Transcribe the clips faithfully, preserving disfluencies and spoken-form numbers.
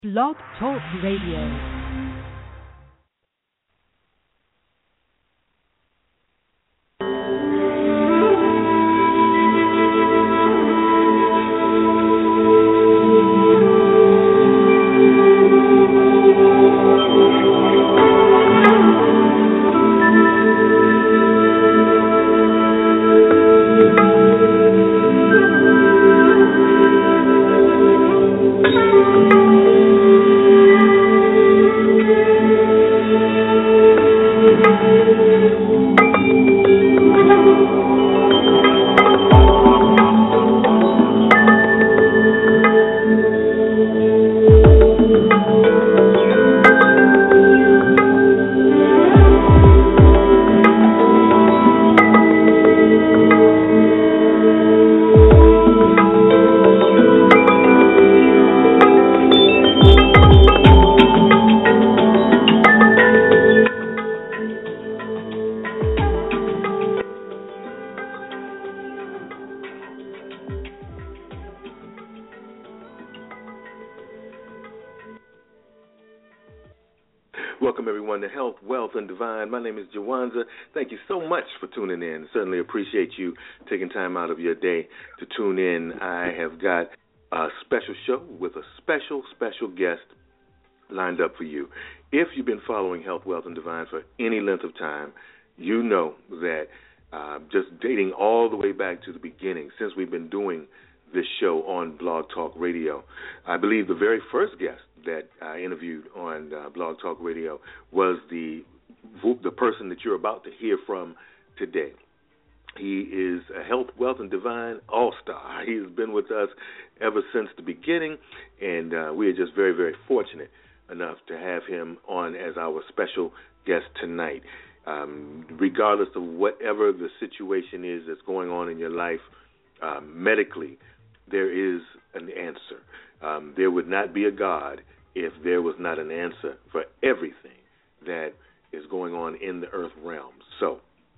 Blog Talk Radio. Welcome, everyone, to Health, Wealth, and Divine. My name is Jawanza. Thank you so much for tuning in. Certainly appreciate you taking time out of your day to tune in. I have got a special show with a special, special guest lined up for you. If you've been following Health, Wealth, and Divine for any length of time, you know that uh, just dating all the way back to the beginning, since we've been doing this show on Blog Talk Radio, I believe the very first guest that I interviewed on uh, Blog Talk Radio was the the person that you're about to hear from today. He is a Health, Wealth, and Divine all-star. He has been with us ever since the beginning, and uh, we are just very, very fortunate enough to have him on as our special guest tonight. Um, regardless of whatever the situation is that's going on in your life, um, medically, there is an answer. Um, there would not be a God if there was not an answer for everything that is going on in the earth realm. So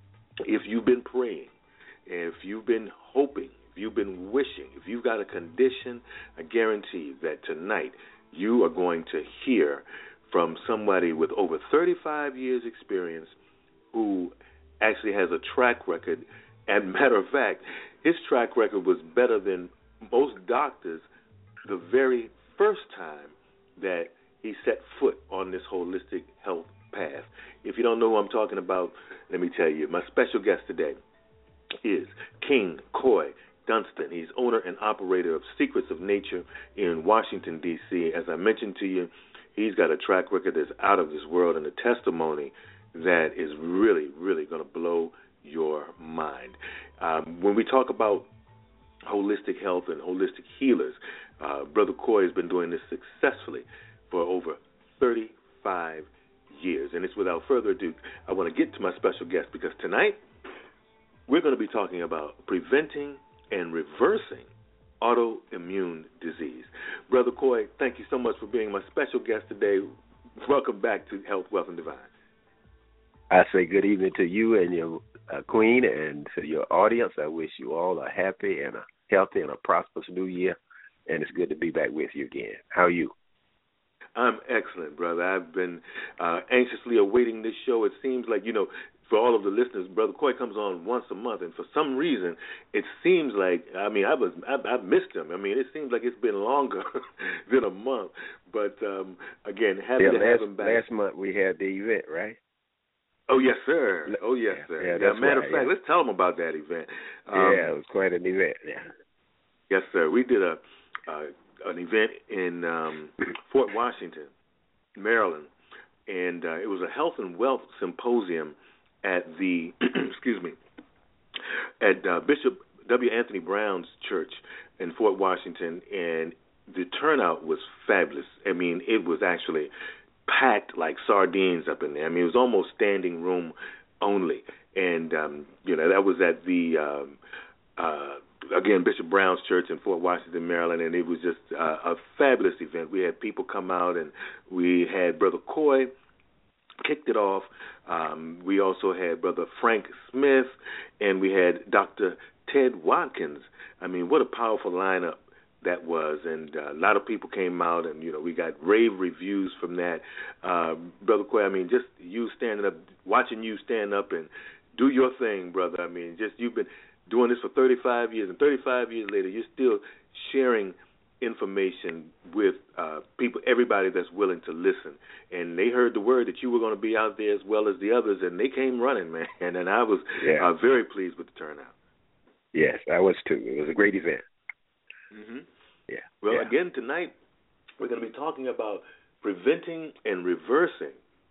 if you've been praying, if you've been hoping, if you've been wishing, if you've got a condition, I guarantee that tonight you are going to hear from somebody with over thirty-five years experience who actually has a track record. And matter of fact, his track record was better than most doctors the very first time that he set foot on this holistic health path. If you don't know who I'm talking about, let me tell you. My special guest today is King Coy Dunston. He's owner and operator of Secrets of Nature in Washington, D C As I mentioned to you, he's got a track record that's out of this world and a testimony that is really, really going to blow your mind. Um, when we talk about holistic health and holistic healers, uh, Brother Coy has been doing this successfully for over thirty-five years. And it's without further ado, I want to get to my special guest because tonight we're going to be talking about preventing and reversing autoimmune disease. Brother Coy, thank you so much for being my special guest today. Welcome back to Health, Wealth, and Divine. I say good evening to you and your uh, queen and to your audience. I wish you all a happy and a healthy and a prosperous new year, and it's good to be back with you again. How are you? I'm excellent, brother. I've been uh, anxiously awaiting this show. It seems like, you know, for all of the listeners, Brother Coy comes on once a month, and for some reason, it seems like, I mean, I was, I, I missed him. I mean, it seems like it's been longer than a month. But, um, again, happy yeah, to last, have him back. Last month we had the event, right? Oh, yes, sir. Oh, yes, yeah, sir. Yeah, yeah, matter right, of fact, yeah. let's tell them about that event. Um, yeah, it was quite an event, yeah. Yes, sir. We did a uh, an event in um, Fort Washington, Maryland, and uh, it was a health and wealth symposium at the, excuse me, at uh, Bishop W. Anthony Brown's church in Fort Washington, and the turnout was fabulous. I mean, it was actually packed like sardines up in there. I mean, it was almost standing room only. And, um, you know, that was at the, um, uh, again, Bishop Brown's Church in Fort Washington, Maryland, and it was just uh, a fabulous event. We had people come out, and we had Brother Coy kicked it off. Um, we also had Brother Frank Smith, and we had Doctor Ted Watkins. I mean, what a powerful lineup that was, and uh, a lot of people came out, and you know we got rave reviews from that. Uh, Brother Quay, I mean, just you standing up, watching you stand up and do your thing, brother. I mean, just you've been doing this for thirty-five years, and thirty-five years later, you're still sharing information with uh, people, everybody that's willing to listen. And they heard the word that you were going to be out there as well as the others, and they came running, man. And, and I was yeah. uh, very pleased with the turnout. Yes, I was too. It was a great event. Mm-hmm. Yeah. Well, yeah. again, tonight we're going to be talking about preventing and reversing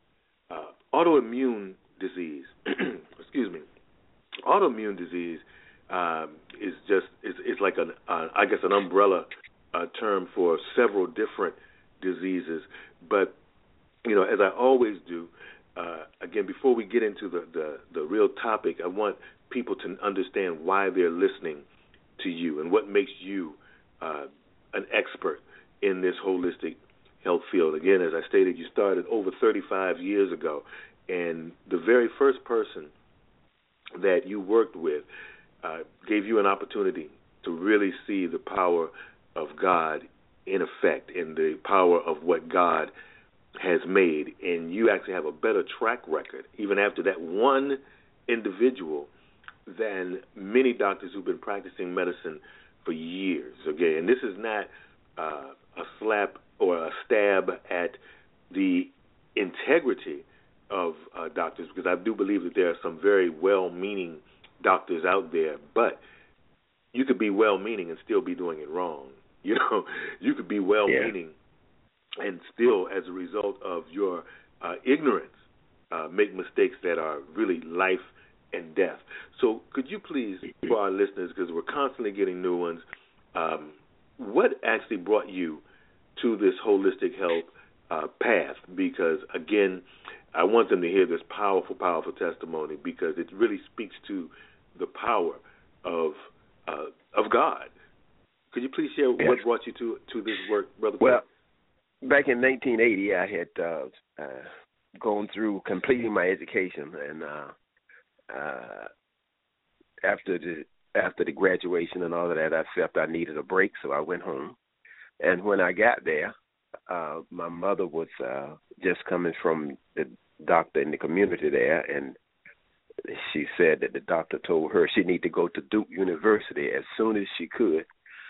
uh, autoimmune disease. Excuse me. Autoimmune disease um, is just is, is like an uh, I guess an umbrella uh, term for several different diseases. But you know, as I always do, uh, again, before we get into the, the the real topic, I want people to understand why they're listening to you and what makes you uh, an expert in this holistic health field. Again, as I stated, you started over thirty-five years ago, and the very first person that you worked with uh, gave you an opportunity to really see the power of God in effect and the power of what God has made. And you actually have a better track record, even after that one individual, than many doctors who've been practicing medicine for years. Okay, and this is not uh, a slap or a stab at the integrity of uh, doctors, because I do believe that there are some very well-meaning doctors out there, but you could be well-meaning and still be doing it wrong. You know, you could be well-meaning yeah. and still, as a result of your uh, ignorance, uh, make mistakes that are really life and death. So could you please, for our listeners, because we're constantly getting new ones, um, what actually brought you to this holistic health uh, path? Because, again, I want them to hear this powerful, powerful testimony, because it really speaks to the power of uh, of God. Could you please share yes. what brought you to, to this work, Brother? Well, back in nineteen eighty, I had uh, uh, gone through completing my education, and uh, uh, after the after the graduation and all of that, I felt I needed a break, so I went home. And when I got there, uh, my mother was uh, just coming from the doctor in the community there, and she said that the doctor told her she needed to go to Duke University as soon as she could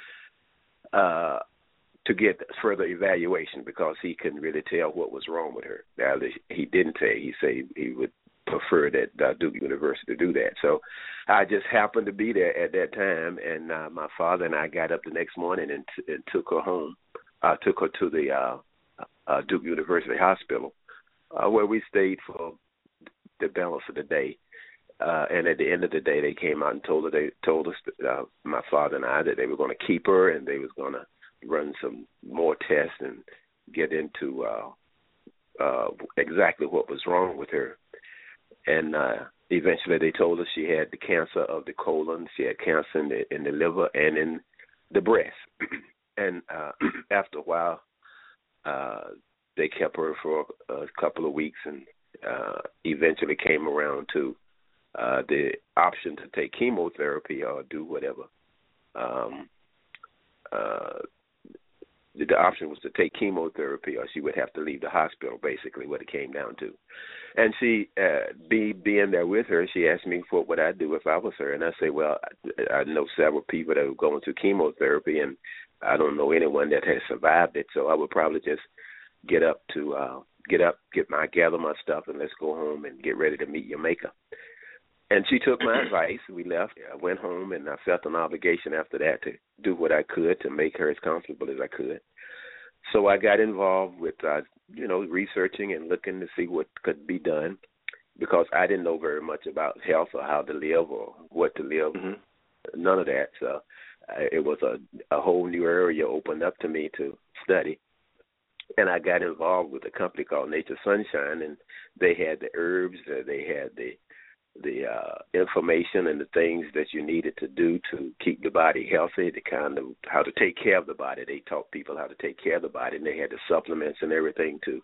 uh, to get further evaluation, because he couldn't really tell what was wrong with her. Now, he didn't say. He said he would prefer that uh, Duke University to do that. So I just happened to be there at that time, and uh, my father and I got up the next morning and, t- and took her home, uh, took her to the uh, uh, Duke University Hospital, uh, where we stayed for the balance of the day. Uh, and at the end of the day, they came out and told her, they told us, uh, my father and I, that they were going to keep her, and they was going to run some more tests and get into uh, uh, exactly what was wrong with her. And uh, eventually they told us she had the cancer of the colon, she had cancer in the, in the liver and in the breast. And uh, after a while, uh, they kept her for a couple of weeks, and uh, eventually came around to uh, the option to take chemotherapy or do whatever. Um, uh, the, the option was to take chemotherapy, or she would have to leave the hospital, basically what it came down to. And she, uh, be, being there with her, she asked me what would I do if I was her. And I said, well, I, I know several people that were going through chemotherapy, and I don't know anyone that has survived it, so I would probably just get up to uh, get up, get my gather my stuff, and let's go home and get ready to meet your maker. And she took my advice. We left. I went home, and I felt an obligation after that to do what I could to make her as comfortable as I could. So I got involved with, uh, you know, researching and looking to see what could be done, because I didn't know very much about health or how to live or what to live, mm-hmm. none of that. So uh, it was a, a whole new area opened up to me to study. And I got involved with a company called Nature Sunshine, and they had the herbs, uh, they had the the uh, information and the things that you needed to do to keep the body healthy, the kind of how to take care of the body. They taught people how to take care of the body, and they had the supplements and everything to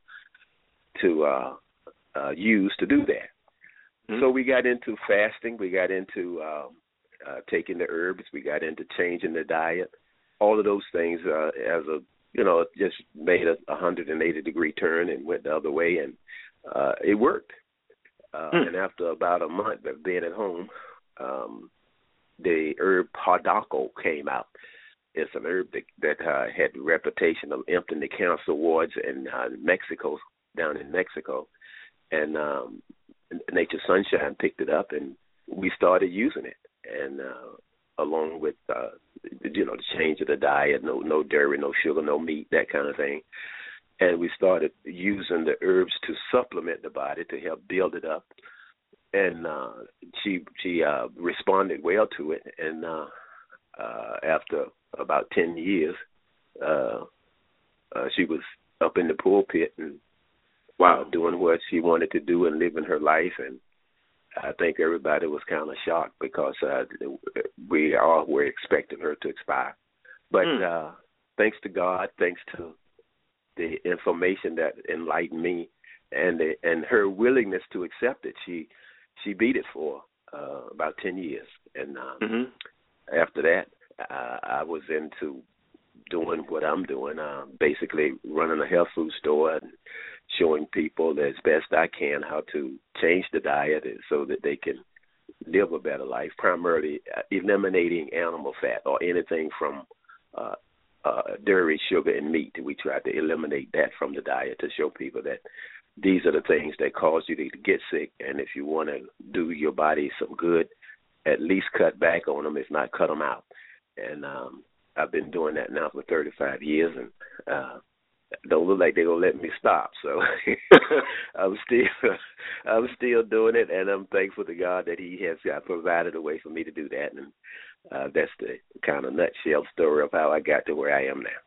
to uh, uh, use to do that. Mm-hmm. So we got into fasting. We got into uh, uh, taking the herbs. We got into changing the diet. all of those things uh, as a, you know, just made a one hundred eighty degree turn and went the other way, and uh, it worked. Uh, mm. And after about a month of being at home, um, the herb Hardako came out. It's an herb that, that uh, had the reputation of emptying the cancer wards in uh, Mexico, down in Mexico. And um, Nature Sunshine picked it up, and we started using it. And uh, along with, uh, you know, the change of the diet, no, no dairy, no sugar, no meat, that kind of thing. And we started using the herbs to supplement the body to help build it up. And uh, she she uh, responded well to it. And uh, uh, after about ten years, uh, uh, she was up in the pulpit and wow, doing what she wanted to do and living her life. And I think everybody was kind of shocked because uh, we all were expecting her to expire. But mm. uh, thanks to God, thanks to the information that enlightened me, and the, and her willingness to accept it, she she beat it for uh, about ten years, and um, mm-hmm. after that, uh, I was into doing what I'm doing, uh, basically running a health food store and showing people as best I can how to change the diet so that they can live a better life. Primarily eliminating animal fat or anything from uh, Uh, dairy, sugar, and meat. We try to eliminate that from the diet to show people that these are the things that cause you to get sick, and if you want to do your body some good, at least cut back on them, if not cut them out. And um, I've been doing that now for thirty-five years, and uh, don't look like they're going to let me stop. So I'm still I'm still doing it, and I'm thankful to God that he has uh, provided a way for me to do that. And Uh, that's the kind of nutshell story of how I got to where I am now.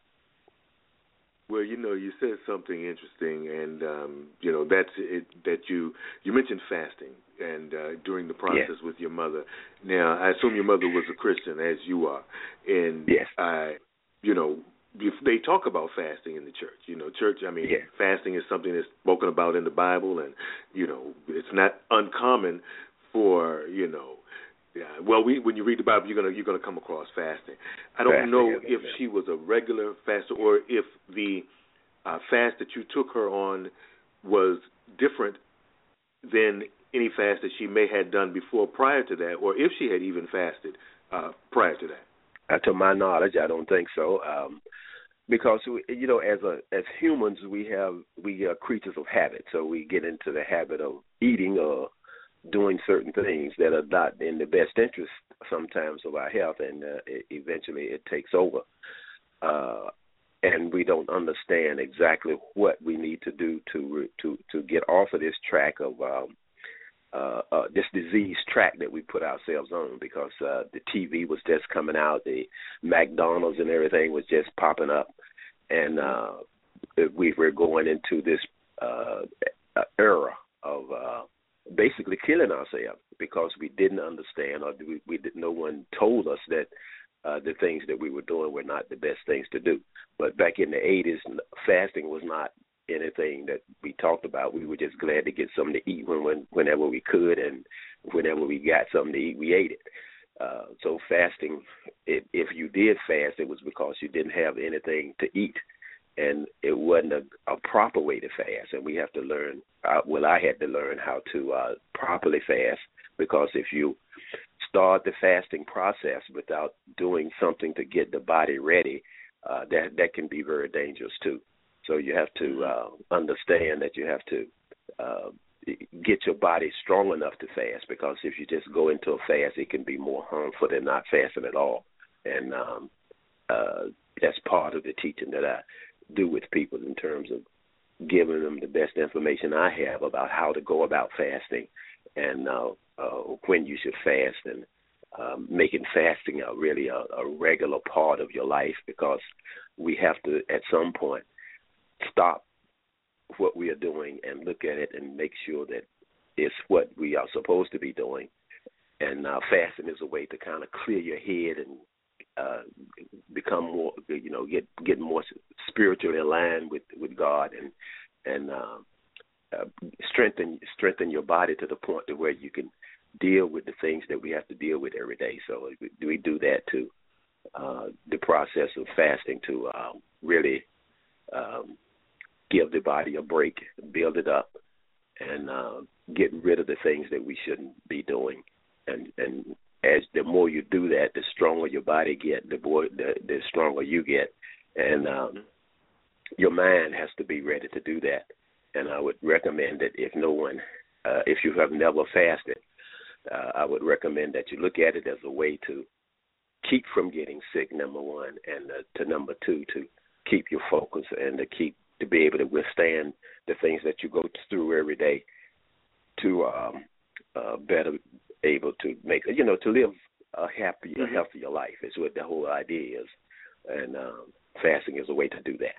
Well, you know, you said something interesting, and um, you know that's it. That you you mentioned fasting, and uh, during the process yes. with your mother. Now, I assume your mother was a Christian, as you are, and yes, I, you know, if they talk about fasting in the church. You know, church. I mean, yes. fasting is something that's spoken about in the Bible, and you know, it's not uncommon for you know. Yeah, well, we, when you read the Bible, you're gonna you're gonna come across fasting. I don't fasting, know if yeah. she was a regular faster or if the uh, fast that you took her on was different than any fast that she may have done before, prior to that, or if she had even fasted uh, prior to that. Uh, to my knowledge, I don't think so. Um, because we, you know, as a as humans, we have we are creatures of habit, so we get into the habit of eating or doing certain things that are not in the best interest sometimes of our health, and uh, it, eventually it takes over. Uh, and we don't understand exactly what we need to do to to to get off of this track of um, uh, uh, this disease track that we put ourselves on, because uh, the T V was just coming out, the McDonald's and everything was just popping up, and uh, we were going into this uh, era of uh, basically killing ourselves because we didn't understand, or we, we did, no one told us that uh, the things that we were doing were not the best things to do. But back in the eighties, fasting was not anything that we talked about. We were just glad to get something to eat when, when whenever we could, and whenever we got something to eat, we ate it. Uh, so fasting, it, if you did fast, it was because you didn't have anything to eat. And it wasn't a, a proper way to fast, and we have to learn. Uh, well, I had to learn how to uh, properly fast, because if you start the fasting process without doing something to get the body ready, uh, that that can be very dangerous too. So you have to uh, understand that you have to uh, get your body strong enough to fast, because if you just go into a fast, it can be more harmful than not fasting at all. And um, uh, that's part of the teaching that I do with people in terms of giving them the best information I have about how to go about fasting, and uh, uh, when you should fast, and um, making fasting a really a, a regular part of your life, because we have to at some point stop what we are doing and look at it and make sure that it's what we are supposed to be doing. And uh, fasting is a way to kind of clear your head and Uh, become more, you know, get get more spiritually aligned with, with God, and and uh, uh, strengthen strengthen your body to the point to where you can deal with the things that we have to deal with every day. So we, we do that to uh, the process of fasting to uh, really um, give the body a break, build it up, and uh, get rid of the things that we shouldn't be doing. And, and as the more you do that, the stronger your body get, the more the, the stronger you get, and um, your mind has to be ready to do that. And I would recommend that if no one, uh, if you have never fasted, uh, I would recommend that you look at it as a way to keep from getting sick, number one, and uh, to number two, to keep your focus and to keep to be able to withstand the things that you go through every day, to um, uh, better able to make, you know, to live a happier, mm-hmm. healthier life is what the whole idea is. And um, fasting is a way to do that.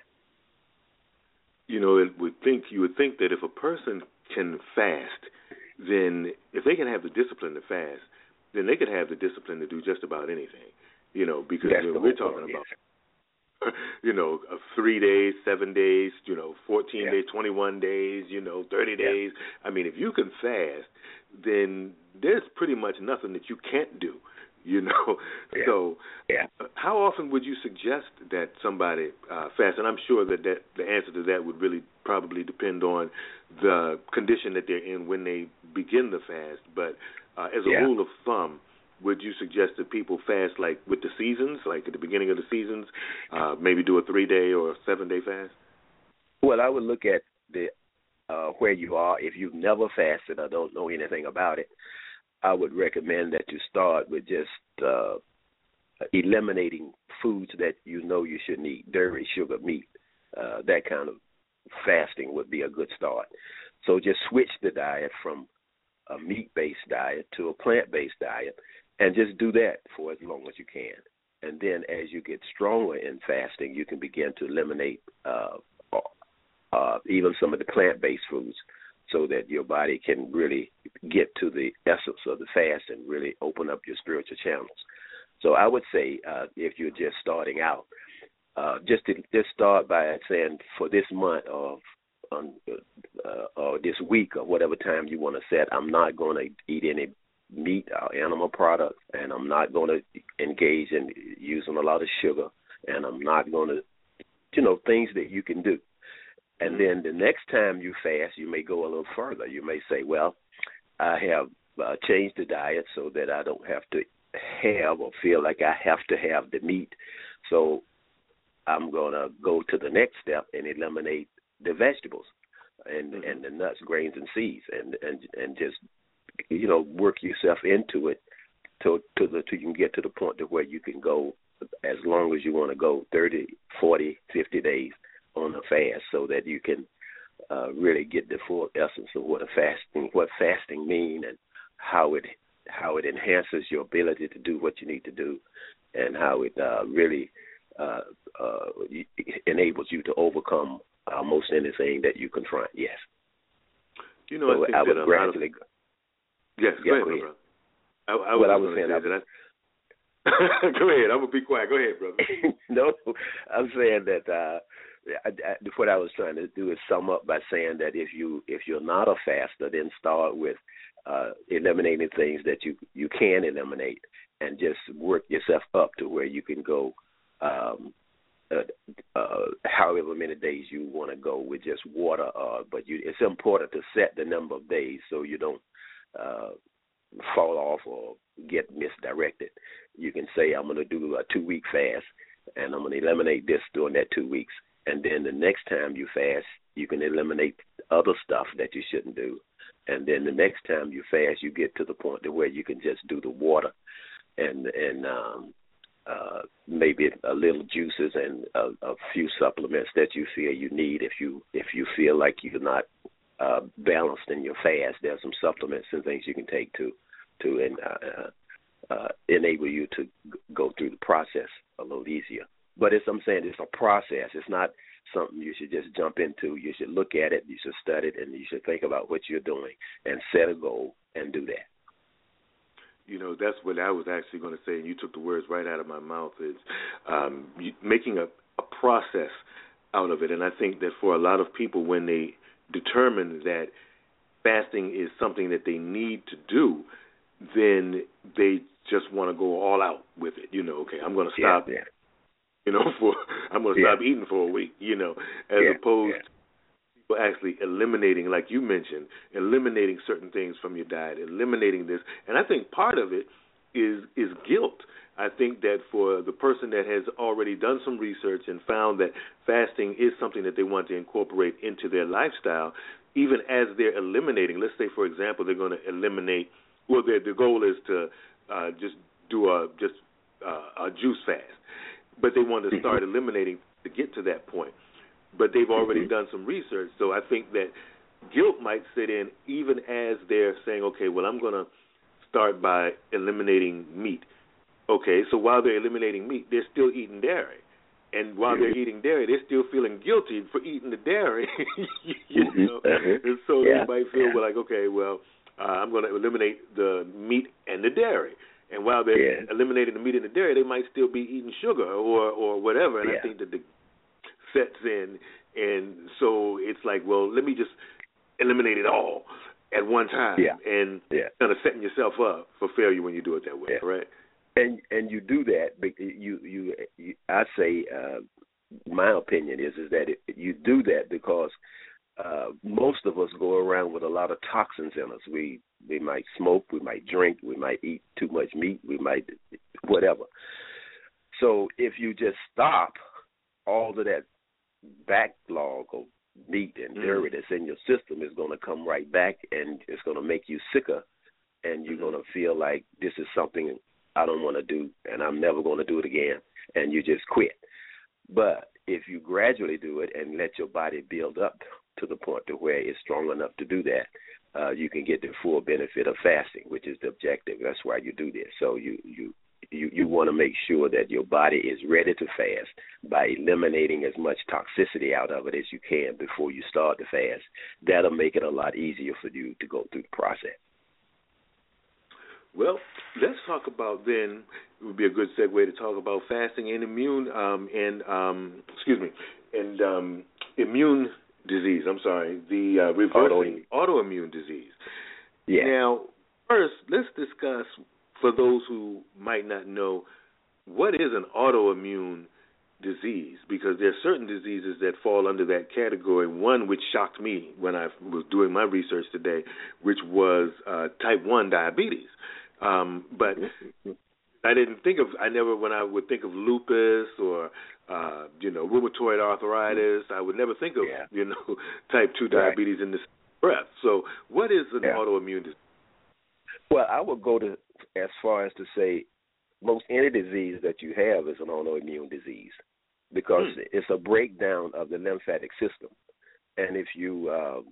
You know, it would think you would think that if a person can fast, then if they can have the discipline to fast, then they could have the discipline to do just about anything. You know, because you know, we're talking point, about, yes. you know, uh, three days, seven days, you know, fourteen yeah. days, twenty-one days, you know, thirty yeah. days. I mean, if you can fast, then there's pretty much nothing that you can't do. You know, yeah. so yeah. how often would you suggest that somebody uh, fast? And I'm sure that, that the answer to that would really probably depend on the condition that they're in when they begin the fast. But uh, as a yeah. rule of thumb, would you suggest that people fast like with the seasons, like at the beginning of the seasons, uh, maybe do a three-day or a seven-day fast? Well, I would look at the uh, where you are. If you've never fasted or don't know anything about it, I would recommend that you start with just uh, eliminating foods that you know you shouldn't eat, dairy, sugar, meat. Uh, that kind of fasting would be a good start. So just switch the diet from a meat-based diet to a plant-based diet, and just do that for as long as you can. And then as you get stronger in fasting, you can begin to eliminate uh, uh, even some of the plant-based foods, so that your body can really get to the essence of the fast and really open up your spiritual channels. So I would say uh, if you're just starting out, uh, just to just start by saying for this month or, um, uh, or this week or whatever time you want to set, I'm not going to eat any meat or animal products, and I'm not going to engage in using a lot of sugar, and I'm not going to, you know, things that you can do. And then the next time you fast, you may go a little further. You may say, well, I have uh, changed the diet so that I don't have to have or feel like I have to have the meat. So I'm going to go to the next step and eliminate the vegetables and, mm-hmm. and the nuts, grains, and seeds, and, and and just, you know, work yourself into it to to the to you can get to the point to where you can go as long as you want to go, thirty, forty, fifty days on a fast, so that you can uh, really get the full essence of what a fasting, what fasting mean, and how it how it enhances your ability to do what you need to do, and how it uh, really uh, uh, enables you to overcome almost anything that you confront. Yes. You know, so I, think I would that gradually. Of, yes, yeah, go ahead, go ahead. brother. I, I well, was I was saying. that I, go ahead. I'm gonna be quiet. Go ahead, brother. No, I'm saying that. Uh, I, I, what I was trying to do is sum up by saying that if you if you're not a faster, then start with uh, eliminating things that you you can eliminate, and just work yourself up to where you can go, um, uh, uh, however many days you want to go with just water. Uh, but you, it's important to set the number of days so you don't uh, fall off or get misdirected. You can say, I'm going to do a two week fast, and I'm going to eliminate this during that two weeks. And then the next time you fast, you can eliminate other stuff that you shouldn't do. And then the next time you fast, you get to the point to where you can just do the water and and um, uh, maybe a little juices and a, a few supplements that you feel you need. If you if you feel like you're not uh, balanced in your fast, there's some supplements and things you can take to to and, uh, uh, enable you to go through the process a little easier. But as I'm saying, it's a process. It's not something you should just jump into. You should look at it, you should study it, and you should think about what you're doing and set a goal and do that. You know, that's what I was actually going to say, and you took the words right out of my mouth, is um, you, making a, a process out of it. And I think that for a lot of people, when they determine that fasting is something that they need to do, then they just want to go all out with it. You know, okay, I'm going to stop. Yeah, yeah. You know, for I'm going to yeah. stop eating for a week. You know, as yeah, opposed yeah. to people actually eliminating, like you mentioned, eliminating certain things from your diet, eliminating this. And I think part of it is is guilt. I think that for the person that has already done some research and found that fasting is something that they want to incorporate into their lifestyle, even as they're eliminating, let's say, for example, they're going to eliminate, well, their, their goal is to uh, just do a just uh, a juice fast, but they want to start eliminating to get to that point. But they've already mm-hmm. done some research, so I think that guilt might sit in even as they're saying, okay, well, I'm going to start by eliminating meat. Okay, so while they're eliminating meat, they're still eating dairy. And while they're eating dairy, they're still feeling guilty for eating the dairy. you know? Mm-hmm. And so yeah. they might feel yeah. like, okay, well, uh, I'm going to eliminate the meat and the dairy. And while they're yeah. eliminating the meat and the dairy, they might still be eating sugar or, or whatever. And yeah. I think that the sets in. And so it's like, well, let me just eliminate it all at one time. Yeah. And yeah. kind of setting yourself up for failure when you do it that way, yeah. correct? And and you do that. You you, you I say, uh, my opinion is is that it, you do that because uh, most of us go around with a lot of toxins in us. We we might smoke, we might drink, we might eat too much meat, we might whatever. So if you just stop all of that backlog of meat and dairy that's in your system, is going to come right back, and it's going to make you sicker, and you're mm-hmm. going to feel like this is something I don't want to do, and I'm never going to do it again, and you just quit. But if you gradually do it and let your body build up to the point to where it's strong enough to do that, uh, you can get the full benefit of fasting, which is the objective. That's why you do this. So you you you, you want to make sure that your body is ready to fast by eliminating as much toxicity out of it as you can before you start the fast. That'll make it a lot easier for you to go through the process. Well, let's talk about then. It would be a good segue to talk about fasting and immune um, and um, excuse me and um, immune disease. I'm sorry, the uh, reversing Auto- autoimmune disease. Yeah. Now, first, let's discuss for those who might not know what is an autoimmune disease, because there are certain diseases that fall under that category. One which shocked me when I was doing my research today, which was uh, type one diabetes. Um, but I didn't think of, I never, when I would think of lupus or, uh, you know, rheumatoid arthritis, I would never think of, yeah. you know, type two diabetes right. in this breath. So what is an yeah. autoimmune disease? Well, I would go to as far as to say most any disease that you have is an autoimmune disease, because mm. it's a breakdown of the lymphatic system. And if you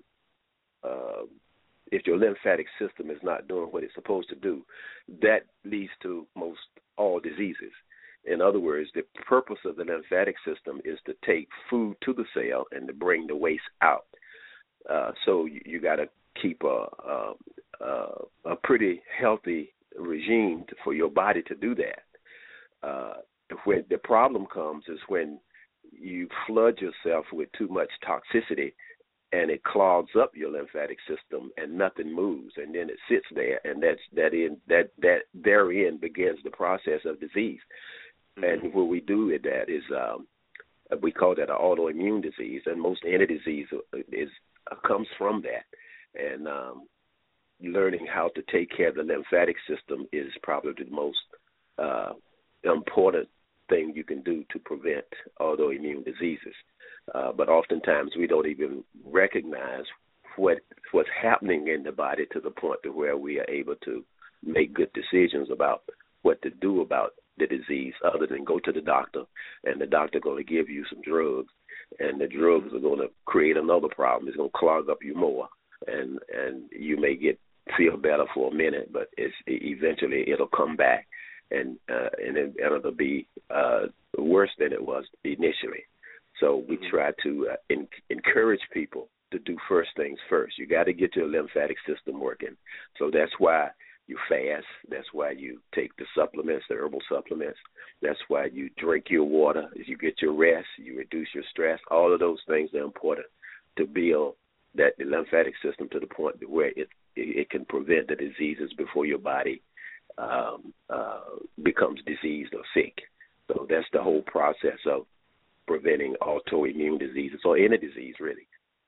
uh, uh, if your lymphatic system is not doing what it's supposed to do, that leads to most all diseases. In other words, the purpose of the lymphatic system is to take food to the cell and to bring the waste out. Uh, so you, you got to keep a, a, a, a pretty healthy regime to, for your body to do that. Uh, when the problem comes is when you flood yourself with too much toxicity, and it clogs up your lymphatic system, and nothing moves, and then it sits there, and that's that in that that therein begins the process of disease. Mm-hmm. And what we do with that is um, we call that an autoimmune disease, and most any disease is uh, comes from that. And um, learning how to take care of the lymphatic system is probably the most uh, important thing you can do to prevent autoimmune diseases. Uh, but oftentimes we don't even recognize what what's happening in the body to the point to where we are able to make good decisions about what to do about the disease, other than go to the doctor, and the doctor going to give you some drugs, and the drugs are going to create another problem. It's going to clog up you more, and and you may get feel better for a minute, but it's eventually it'll come back, and uh, and it, it'll be uh, worse than it was initially. So we try to uh, in, encourage people to do first things first. You got to get your lymphatic system working. So that's why you fast. That's why you take the supplements, the herbal supplements. That's why you drink your water. You get your rest. You reduce your stress. All of those things are important to build that the lymphatic system to the point where it it can prevent the diseases before your body um, uh, becomes diseased or sick. So that's the whole process of preventing autoimmune diseases or any disease, really.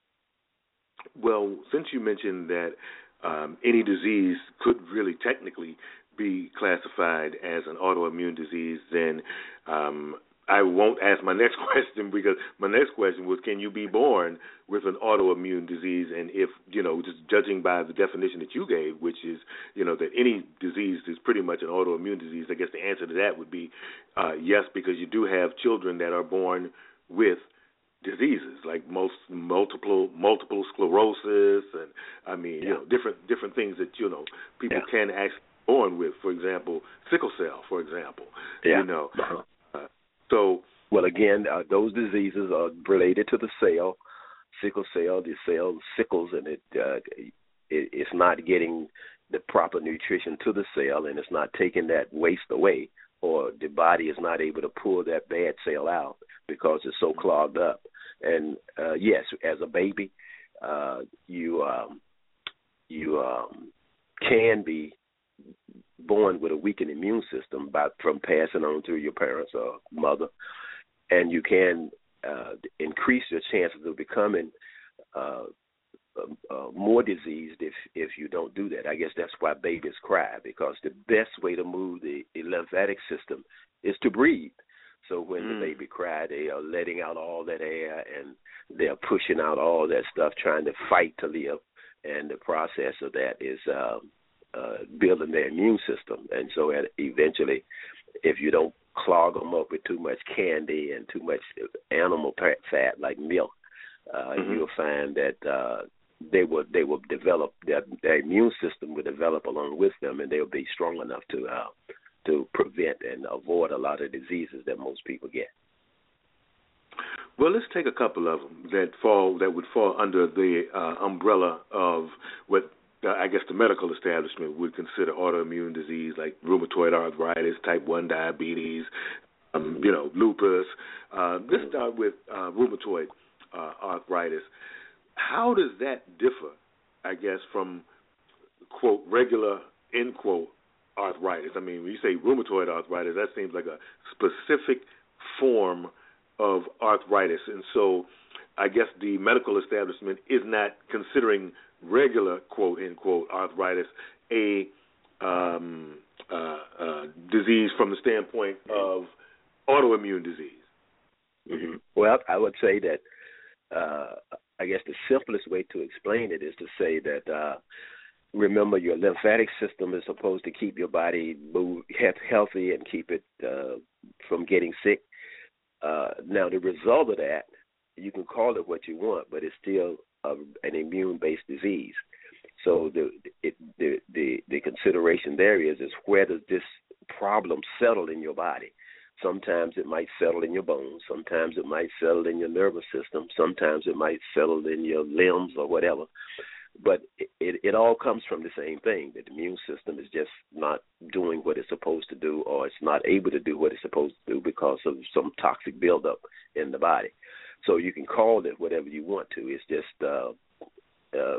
Well, since you mentioned that um, any disease could really technically be classified as an autoimmune disease, then um, I won't ask my next question, because my next question was, can you be born with an autoimmune disease? And if, you know, just judging by the definition that you gave, which is, you know, that any disease is pretty much an autoimmune disease, I guess the answer to that would be uh, yes, because you do have children that are born with diseases like most multiple multiple sclerosis, and I mean, yeah. you know, different different things that, you know, people yeah. can actually be born with. For example, sickle cell, for example. Yeah. You know. Uh-huh. Uh, so well, again, uh, those diseases are related to the cell. Sickle cell, the cell sickles, and it, uh, it it's not getting the proper nutrition to the cell, and it's not taking that waste away, or the body is not able to pull that bad cell out because it's so clogged up. And uh, yes, as a baby, uh, you um, you um, can be born with a weakened immune system by from passing on through your parents or mother, and you can uh, increase your chances of becoming uh, uh, uh, more diseased if if you don't do that. I guess that's why babies cry, because the best way to move the, the lymphatic system is to breathe. So when mm. the baby cries, they are letting out all that air, and they're pushing out all that stuff, trying to fight to live. And the process of that is uh, uh, building their immune system. And so at, eventually, if you don't clog them up with too much candy and too much animal fat like milk, uh, mm-hmm. you'll find that uh, they will they will develop, their, their immune system will develop along with them, and they'll be strong enough to uh, to prevent and avoid a lot of diseases that most people get. Well, let's take a couple of them that fall that would fall under the uh, umbrella of what uh, I guess the medical establishment would consider autoimmune disease, like rheumatoid arthritis, type one diabetes, um, you know, lupus. Uh, let's start with uh, rheumatoid uh, arthritis. How does that differ, I guess, from, quote, regular, end quote, arthritis? I mean, when you say rheumatoid arthritis, that seems like a specific form of arthritis. And so I guess the medical establishment is not considering regular, quote, end quote, arthritis a um, uh, uh, disease from the standpoint of autoimmune disease. Mm-hmm. Well, I would say that uh, I guess the simplest way to explain it is to say that uh, remember, your lymphatic system is supposed to keep your body move, healthy and keep it uh, from getting sick. Uh, now, the result of that, you can call it what you want, but it's still a, an immune-based disease. So the, it, the the the consideration there is is where does this problem settle in your body? Sometimes it might settle in your bones. Sometimes it might settle in your nervous system. Sometimes it might settle in your limbs or whatever. But it, it, it all comes from the same thing, that the immune system is just not doing what it's supposed to do, or it's not able to do what it's supposed to do because of some toxic buildup in the body. So you can call it whatever you want to. It's just uh, uh,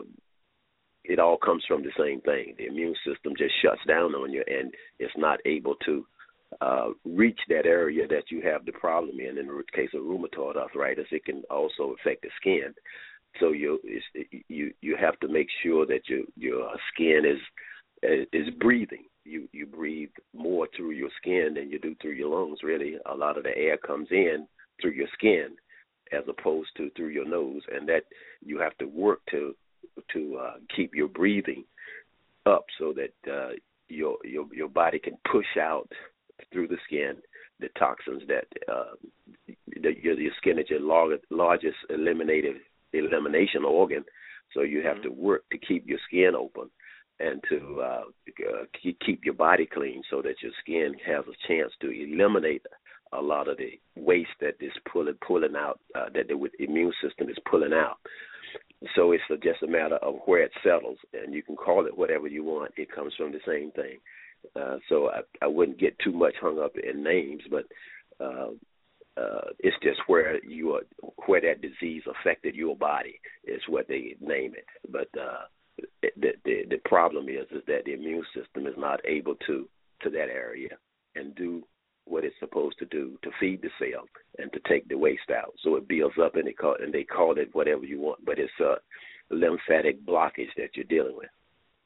it all comes from the same thing. The immune system just shuts down on you, and it's not able to uh, reach that area that you have the problem in. In the case of rheumatoid arthritis, it can also affect the skin. So you it's, you you have to make sure that your your skin is is breathing. You you breathe more through your skin than you do through your lungs. Really, a lot of the air comes in through your skin as opposed to through your nose, and that you have to work to to uh, keep your breathing up so that uh, your your your body can push out through the skin the toxins that uh, the, your, your skin is your largest eliminated. elimination organ, so you have mm-hmm. to work to keep your skin open and to uh, uh, keep your body clean so that your skin has a chance to eliminate a lot of the waste that is pulling pulling out, uh, that the immune system is pulling out. So it's just a matter of where it settles, and you can call it whatever you want. It comes from the same thing. Uh, so I, I wouldn't get too much hung up in names, but uh, Uh, it's just where you are, where that disease affected your body is what they name it. But uh, the, the the problem is is that the immune system is not able to to that area and do what it's supposed to do to feed the cell and to take the waste out. So it builds up, and they call and they call it whatever you want, but it's a lymphatic blockage that you're dealing with.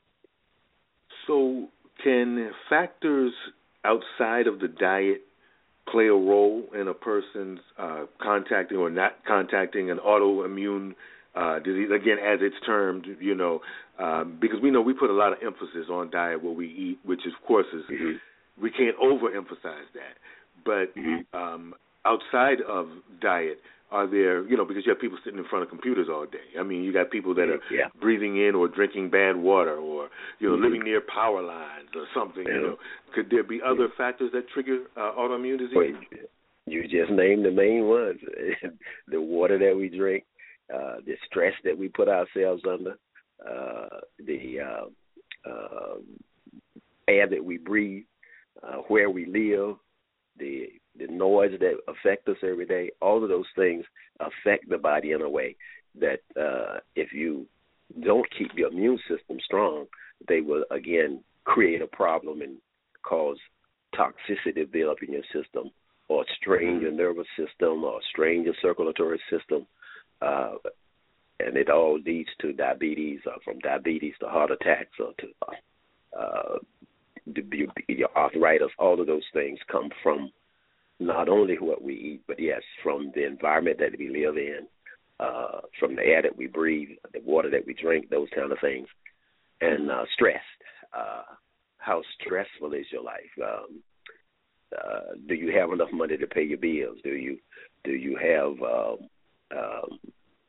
So can factors outside of the diet play a role in a person's uh, contacting or not contacting an autoimmune uh, disease? Again, as it's termed, you know, um, because we know we put a lot of emphasis on diet, what we eat, which of course is mm-hmm. we can't overemphasize that. But mm-hmm. um, outside of diet, are there, you know, because you have people sitting in front of computers all day. I mean, you got people that are yeah. breathing in or drinking bad water or, you know, mm-hmm. living near power lines or something, yeah. you know. Could there be other yeah. factors that trigger uh, autoimmune disease? Well, you just named the main ones. The water that we drink, uh, the stress that we put ourselves under, uh, the uh, uh, air that we breathe, uh, where we live, the the noise that affect us every day, all of those things affect the body in a way that uh, if you don't keep your immune system strong, they will, again, create a problem and cause toxicity to build up in your system or strain your nervous system or strain your circulatory system. Uh, and it all leads to diabetes, or from diabetes to heart attacks or to uh, your arthritis. All of those things come from not only what we eat, but yes, from the environment that we live in, uh, from the air that we breathe, the water that we drink, those kind of things. And uh, stress. Uh, how stressful is your life? Um, uh, do you have enough money to pay your bills? Do you do you have um, um,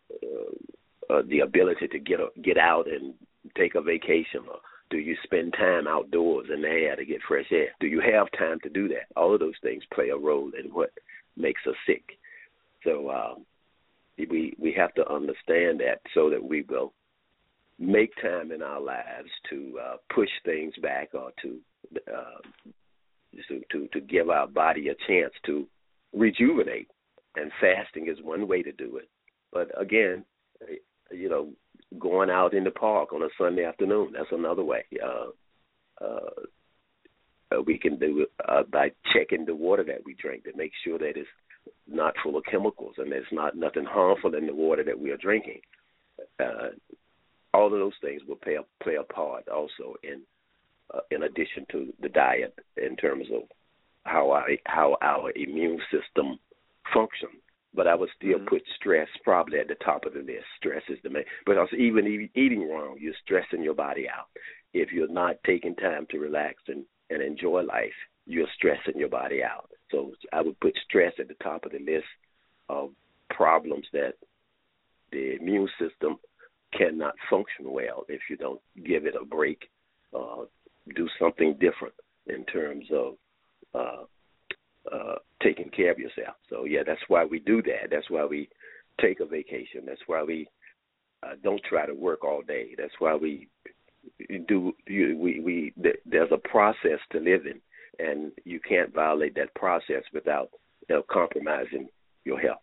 uh, uh, the ability to get a, get out and take a vacation? Or do you spend time outdoors in the air to get fresh air? Do you have time to do that? All of those things play a role in what makes us sick. So um, we we have to understand that so that we will make time in our lives to uh, push things back or to, uh, to to to give our body a chance to rejuvenate. And fasting is one way to do it. But again, you know, going out in the park on a Sunday afternoon, that's another way. Uh, uh, we can do it uh, by checking the water that we drink to make sure that it's not full of chemicals and there's not nothing harmful in the water that we are drinking. Uh, all of those things will play a, play a part also in uh, in addition to the diet in terms of how our, how our immune system functions. But I would still mm-hmm. put stress probably at the top of the list. Stress is the main, because even e- eating wrong, you're stressing your body out. If you're not taking time to relax and, and enjoy life, you're stressing your body out. So I would put stress at the top of the list of problems that the immune system cannot function well if you don't give it a break, uh, do something different in terms of uh, uh, taking care of yourself. So, yeah, that's why we do that. That's why we take a vacation. That's why we uh, don't try to work all day. That's why we do. We, we there's a process to living, and you can't violate that process without, you know, compromising your health.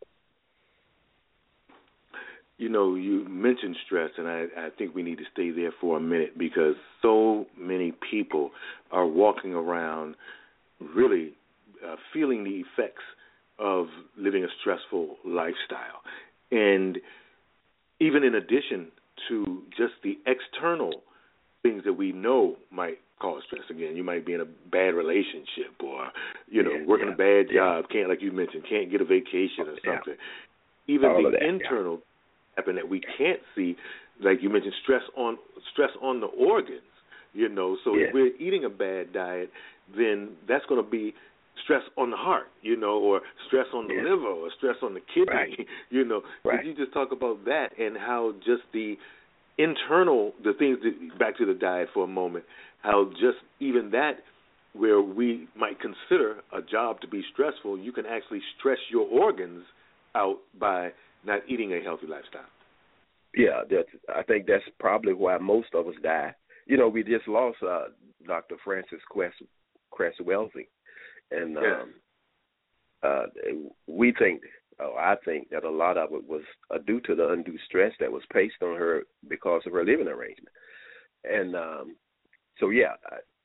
You know, you mentioned stress, and I, I think we need to stay there for a minute because so many people are walking around really uh, feeling the effects of living a stressful lifestyle. And even in addition to just the external things that we know might cause stress. Again, you might be in a bad relationship or, you know, yeah, working yeah, a bad yeah. job, can't, like you mentioned, can't get a vacation or something. Yeah. Even All the that, internal yeah. happen that we can't see, like you mentioned, stress on stress on the organs, you know. So yeah. if we're eating a bad diet, then that's going to be stress on the heart, you know, or stress on the yeah. liver or stress on the kidney, right. you know. Right. Could you just talk about that and how just the internal, the things, that, back to the diet for a moment, how just even that, where we might consider a job to be stressful, you can actually stress your organs out by not eating a healthy lifestyle. Yeah, that's, I think that's probably why most of us die. You know, we just lost uh, Doctor Francis Cress, Cress Welsing, and yes. um, uh, we think, oh, I think that a lot of it was uh, due to the undue stress that was placed on her because of her living arrangement. And um, so, yeah,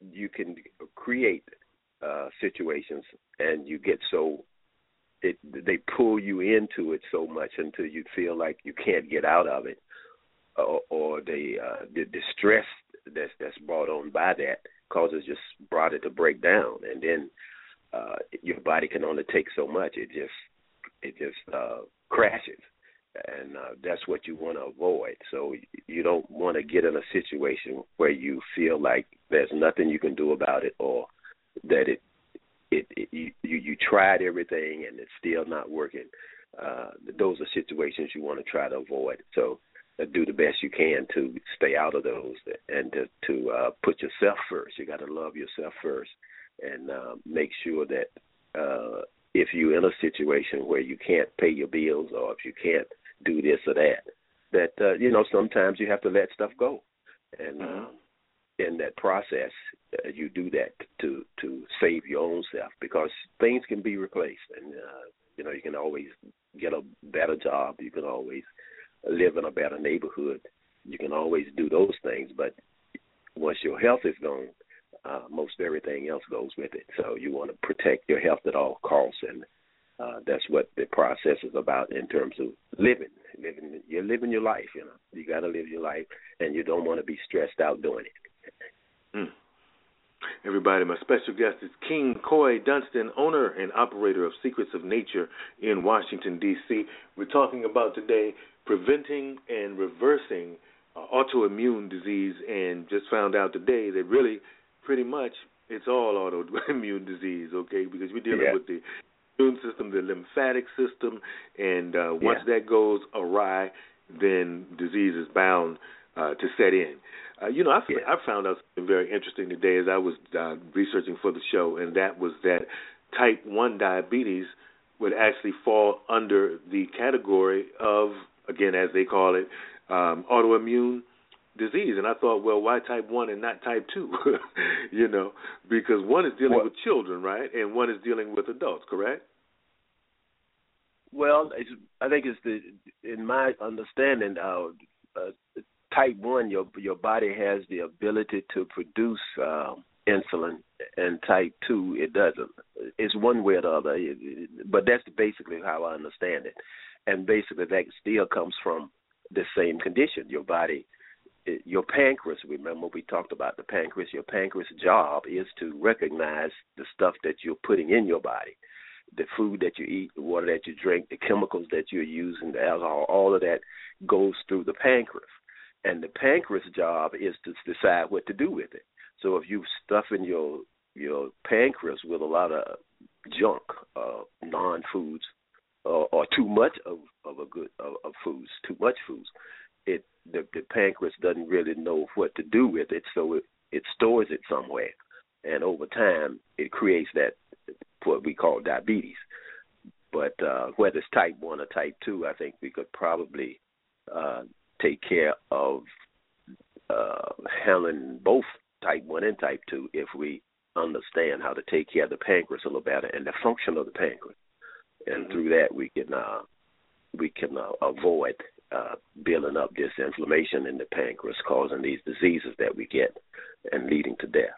you can create uh, situations, and you get so it they pull you into it so much until you feel like you can't get out of it, or, or they uh, the, the stress that's that's brought on by that causes just brought it to break down, and then uh, your body can only take so much. It just it just uh, crashes. And uh, that's what you want to avoid. So you don't want to get in a situation where you feel like there's nothing you can do about it, or that it, it, it you, you tried everything and it's still not working. Uh, those are situations you want to try to avoid. So uh, do the best you can to stay out of those, and to, to uh, put yourself first. You got to love yourself first, and uh, make sure that uh, if you're in a situation where you can't pay your bills, or if you can't do this or that, that, uh, you know, sometimes you have to let stuff go. And uh, in that process, uh, you do that to, to save your own self, because things can be replaced. And, uh, you know, you can always get a better job. You can always live in a better neighborhood. You can always do those things. But once your health is gone, uh, most everything else goes with it. So you want to protect your health at all costs. And Uh, that's what the process is about in terms of living. Living, you're living your life. You know, you got to live your life, and you don't want to be stressed out doing it. Mm. Everybody, my special guest is King Coy Dunston, owner and operator of Secrets of Nature in Washington, D C We're talking about today preventing and reversing uh, autoimmune disease, and just found out today that really, pretty much, it's all autoimmune disease. Okay, because we're dealing yeah. with the immune system, the lymphatic system, and uh, once yeah. that goes awry, then disease is bound uh, to set in. Uh, you know, I, yeah. I found out something very interesting today as I was uh, researching for the show, and that was that type one diabetes would actually fall under the category of, again, as they call it, um, autoimmune disease. And I thought, well, why type one and not type two? You know, because one is dealing well, with children, right, and one is dealing with adults, correct? Well, it's, I think it's the, in my understanding, uh, uh, type one, your your body has the ability to produce uh, insulin, and type two, it doesn't. It's one way or the other, it, it, but that's basically how I understand it. And basically, that still comes from the same condition. Your body, your pancreas, remember we talked about the pancreas, your pancreas job is to recognize the stuff that you're putting in your body, the food that you eat, the water that you drink, the chemicals that you're using, the alcohol, all of that goes through the pancreas. And the pancreas job is to decide what to do with it. So if you stuff in your your pancreas with a lot of junk, uh, non-foods, uh, or too much of, of a good of, of foods, too much foods, it the, the pancreas doesn't really know what to do with it, so it, it stores it somewhere, and over time it creates that what we call diabetes. But uh, whether it's type one or type two, I think we could probably uh, take care of uh, handling both type one and type two if we understand how to take care of the pancreas a little better and the function of the pancreas. And mm-hmm. through that, we can uh, we can uh, avoid uh, building up this inflammation in the pancreas, causing these diseases that we get and leading to death.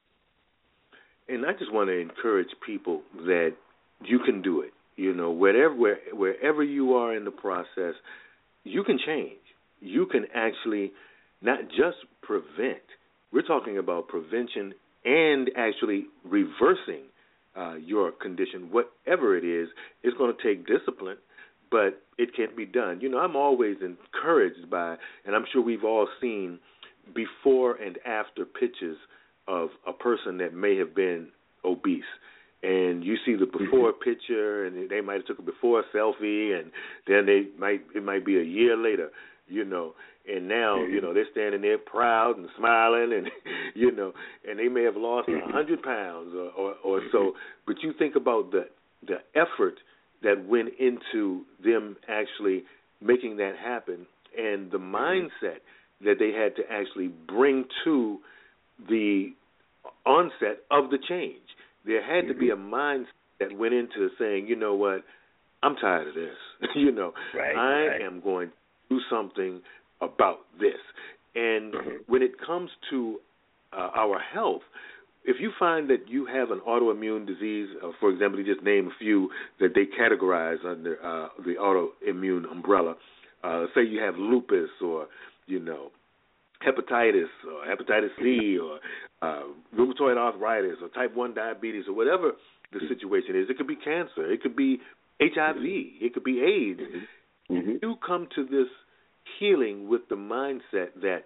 And I just want to encourage people that you can do it. You know, wherever where, wherever you are in the process, you can change. You can actually not just prevent. We're talking about prevention and actually reversing uh, your condition, whatever it is. It's going to take discipline, but it can be done. You know, I'm always encouraged by, and I'm sure we've all seen before and after pictures of a person that may have been obese. And you see the before mm-hmm. picture, and they might have took a before selfie, and then they might it might be a year later, you know, and now, mm-hmm. you know, they're standing there proud and smiling, and, you know, and they may have lost a hundred pounds or, or, or so. But you think about the the effort that went into them actually making that happen, and the mindset that they had to actually bring to the onset of the change. There had to be a mindset that went into saying, you know what, I'm tired of this. you know, right, I right. am going to do something about this. And mm-hmm. when it comes to uh, our health, if you find that you have an autoimmune disease, uh, for example, you just name a few that they categorize under uh, the autoimmune umbrella. Uh, say you have lupus or, you know, hepatitis or hepatitis C or uh, rheumatoid arthritis or type one diabetes or whatever the situation is. It could be cancer. It could be H I V. It could be AIDS. Mm-hmm. You come to this healing with the mindset that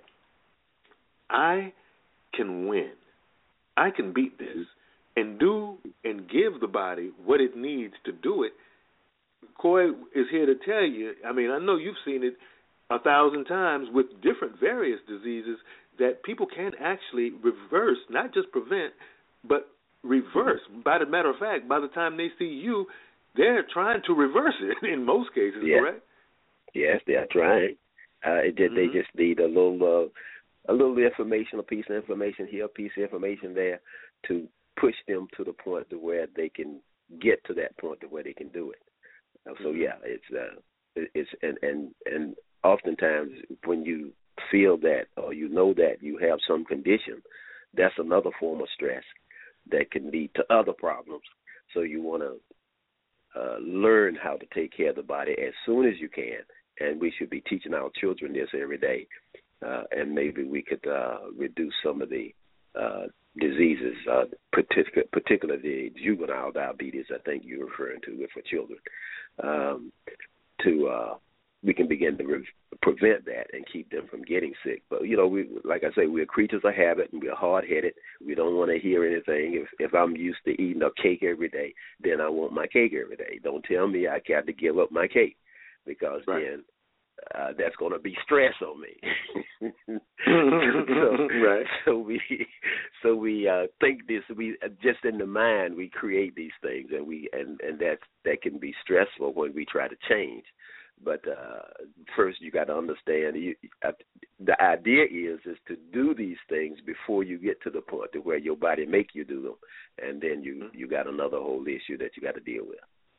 I can win. I can beat this and do and give the body what it needs to do it. Coy is here to tell you, I mean, I know you've seen it a thousand times with different various diseases that people can actually reverse, not just prevent, but reverse. By the matter of fact, by the time they see you, they're trying to reverse it in most cases, yeah. correct? Yes, they are trying. Uh, it just, mm-hmm. They just need a little, uh, a little information, a piece of information here, a piece of information there, to push them to the point to where they can get to that point to where they can do it. Uh, so yeah, it's uh, it's and and and oftentimes when you feel that or you know that you have some condition, that's another form of stress that can lead to other problems. So you want to uh, learn how to take care of the body as soon as you can, and we should be teaching our children this every day. Uh, and maybe we could uh, reduce some of the uh, diseases, uh, particular, particularly juvenile diabetes, I think you're referring to it for children. Um, to uh, we can begin to re- prevent that and keep them from getting sick. But, you know, we like I say, we're creatures of habit and we're hard-headed. We don't want to hear anything. If, if I'm used to eating a cake every day, then I want my cake every day. Don't tell me I got to give up my cake because right. then uh, that's going to be stress on me. so, right. So we, so we uh, think this. We just in the mind we create these things, and we and and that that can be stressful when we try to change. But uh, first, you got to understand. You, uh, the idea is is to do these things before you get to the point to where your body make you do them, and then you you got another whole issue that you got to deal with.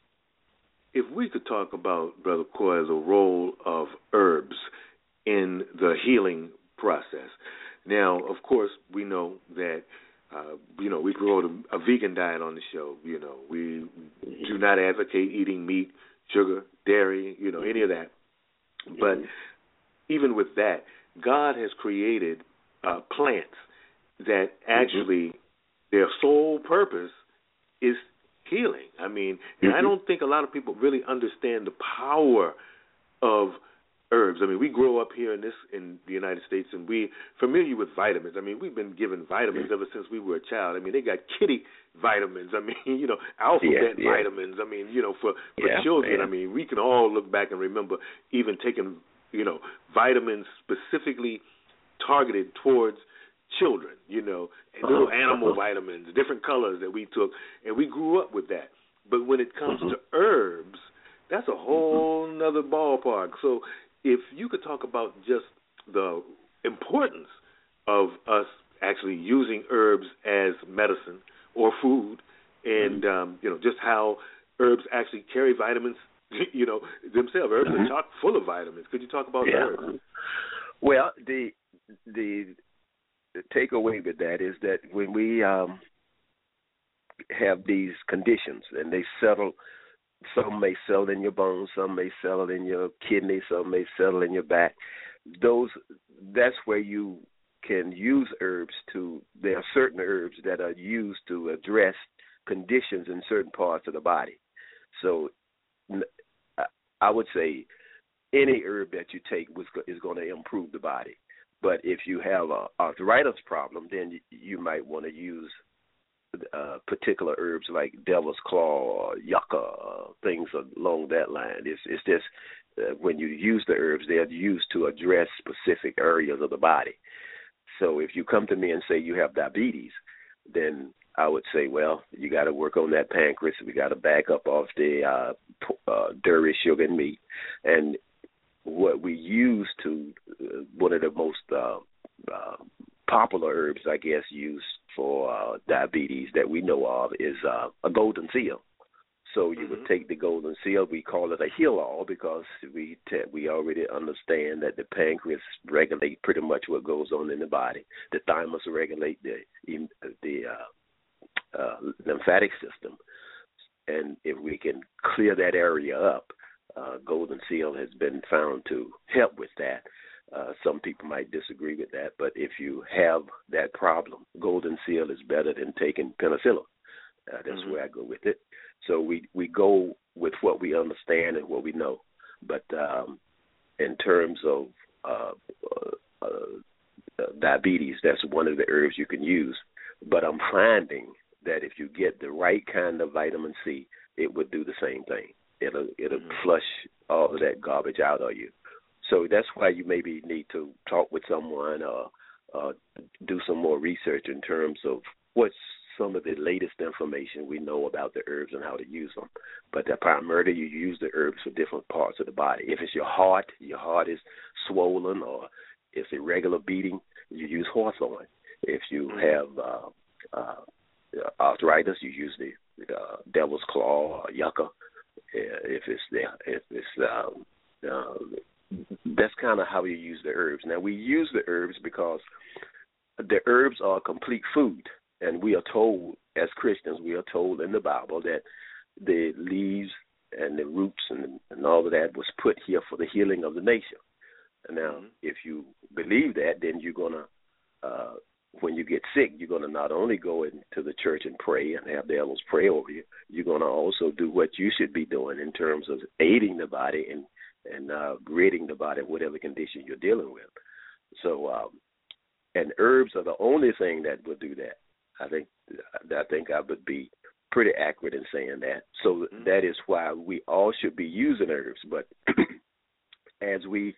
If we could talk about, Brother Coy, the role of herbs in the healing process. Now, of course, we know that, uh, you know, we promote a, a vegan diet on the show. You know, we do not advocate eating meat, sugar, dairy, you know, any of that. But even with that, God has created uh, plants that actually mm-hmm. their sole purpose is healing. I mean, and mm-hmm. I don't think a lot of people really understand the power of herbs. I mean, we grow up here in this in the United States, and we're familiar with vitamins. I mean, we've been given vitamins ever since we were a child. I mean, they got kitty vitamins. I mean, you know, alphabet yeah, yeah. vitamins. I mean, you know, for, for yeah, children. Yeah. I mean, we can all look back and remember even taking, you know, vitamins specifically targeted towards children, you know, and little uh-huh. animal vitamins, different colors that we took, and we grew up with that. But when it comes uh-huh. to herbs, that's a whole uh-huh. nother ballpark. So if you could talk about just the importance of us actually using herbs as medicine or food, and uh-huh. um, you know, just how herbs actually carry vitamins, you know, themselves. Herbs uh-huh. are chock full of vitamins. Could you talk about yeah. herbs? Well, the the The takeaway with that is that when we um, have these conditions and they settle, some may settle in your bones, some may settle in your kidney, some may settle in your back. Those, that's where you can use herbs to. There are certain herbs that are used to address conditions in certain parts of the body. So, I would say any herb that you take was is going to improve the body. But if you have a arthritis problem, then you, you might want to use uh, particular herbs like devil's claw or yucca, or things along that line. It's, it's just uh, when you use the herbs, they're used to address specific areas of the body. So if you come to me and say you have diabetes, then I would say, well, you got to work on that pancreas. We got to back up off the uh, uh, dairy, sugar, and meat. And what we use to, uh, one of the most uh, uh, popular herbs, I guess, used for uh, diabetes that we know of is uh, a golden seal. So you mm-hmm. would take the golden seal. We call it a heal-all because we te- we already understand that the pancreas regulates pretty much what goes on in the body. The thymus regulate the the uh, uh, lymphatic system, and if we can clear that area up, uh, golden seal has been found to help with that. Uh, some people might disagree with that, but if you have that problem, golden seal is better than taking penicillin. Uh, that's mm-hmm. where I go with it. So we, we go with what we understand and what we know. But um, in terms of uh, uh, uh, diabetes, that's one of the herbs you can use. But I'm finding that if you get the right kind of vitamin C, it would do the same thing. It'll it'll mm-hmm. flush all of that garbage out of you. So that's why you maybe need to talk with someone or uh, do some more research in terms of what's some of the latest information we know about the herbs and how to use them. But uh, primarily you use the herbs for different parts of the body. If it's your heart, your heart is swollen or it's irregular beating, you use hawthorn. If you have uh, uh, arthritis, you use the uh, devil's claw or yucca. If it's there, if it's um, uh, that's kind of how we use the herbs. Now we use the herbs because the herbs are complete food. And we are told, as Christians, we are told in the Bible that the leaves and the roots and, and all of that was put here for the healing of the nation. And now, mm-hmm. if you believe that, then you're going to, uh, when you get sick, you're going to not only go into the church and pray and have the elders pray over you, you're going to also do what you should be doing in terms of aiding the body and, and uh, ridding the body of whatever condition you're dealing with. So, um, and herbs are the only thing that will do that. I think I think I would be pretty accurate in saying that. So mm-hmm. that is why we all should be using herbs. But as we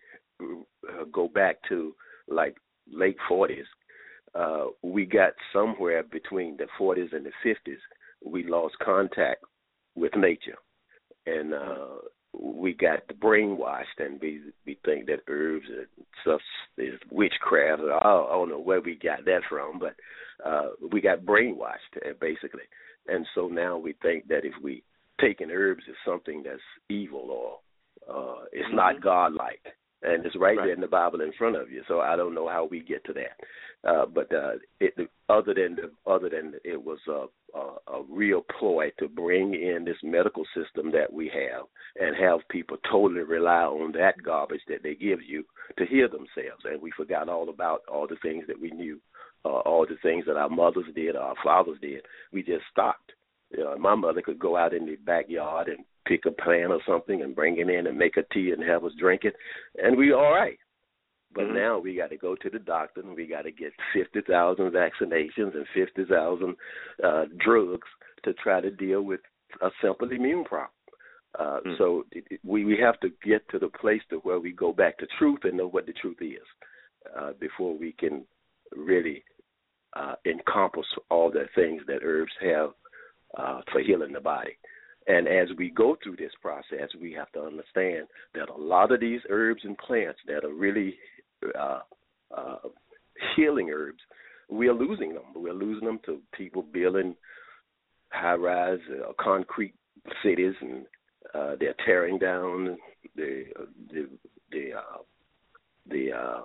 go back to like late forties, uh, we got somewhere between the forties and the fifties, we lost contact with nature. And uh, we got brainwashed, and we, we think that herbs and stuff is witchcraft. I don't, I don't know where we got that from, but uh, we got brainwashed, basically. And so now we think that if we taking herbs is something that's evil or uh, it's mm-hmm. not godlike. And it's right, right there in the Bible in front of you. So I don't know how we get to that. Uh, but uh, it, other than the, other than it was a, a, a real ploy to bring in this medical system that we have and have people totally rely on that garbage that they give you to heal themselves. And we forgot all about all the things that we knew, uh, all the things that our mothers did, our fathers did. We just stopped. You know, my mother could go out in the backyard and pick a plant or something and bring it in and make a tea and have us drink it, and we all right. But mm-hmm. now we got to go to the doctor and we got to get fifty thousand vaccinations and fifty thousand uh, drugs to try to deal with a simple immune problem. Uh, mm-hmm. So it, it, we, we have to get to the place to where we go back to truth and know what the truth is uh, before we can really uh, encompass all the things that herbs have uh, for healing the body. And as we go through this process, we have to understand that a lot of these herbs and plants that are really uh, uh, healing herbs, we are losing them. We're losing them to people building high-rise uh, concrete cities, and uh, they're tearing down the the the, uh, the uh,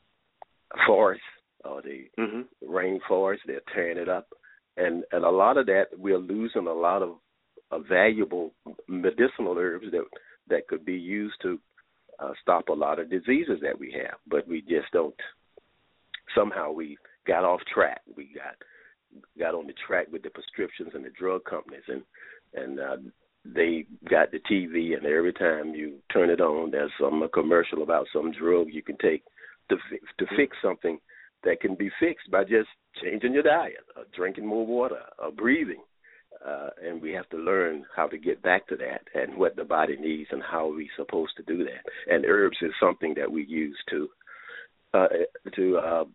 forest or the mm-hmm. rainforest. They're tearing it up, and and a lot of that, we're losing a lot of Uh, valuable medicinal herbs that that could be used to uh, stop a lot of diseases that we have, but we just don't. Somehow we got off track. We got got on the track with the prescriptions and the drug companies, and and uh, they got the T V, and every time you turn it on, there's some a commercial about some drug you can take to fix, to fix something that can be fixed by just changing your diet, or drinking more water, or breathing. Uh, and we have to learn how to get back to that and what the body needs and how we're supposed to do that. And herbs is something that we use to uh, to uh,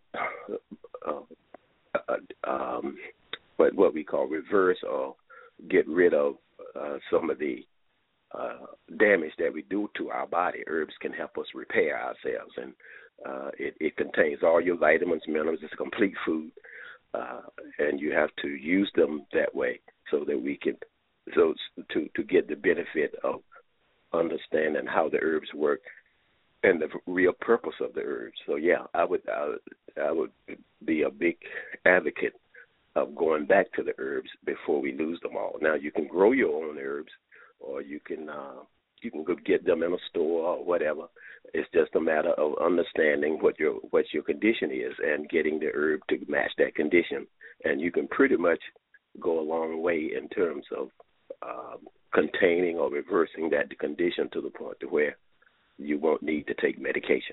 uh, uh, um, what what we call reverse or get rid of uh, some of the uh, damage that we do to our body. Herbs can help us repair ourselves, and uh, it, it contains all your vitamins, minerals. It's a complete food, uh, and you have to use them that way, so that we can so to to get the benefit of understanding how the herbs work and the real purpose of the herbs. So yeah, I would I would, I would be a big advocate of going back to the herbs before we lose them all. Now you can grow your own herbs, or you can uh, you can go get them in a store or whatever. It's just a matter of understanding what your what your condition is and getting the herb to match that condition. And you can pretty much go a long way in terms of uh, containing or reversing that condition to the point to where you won't need to take medication.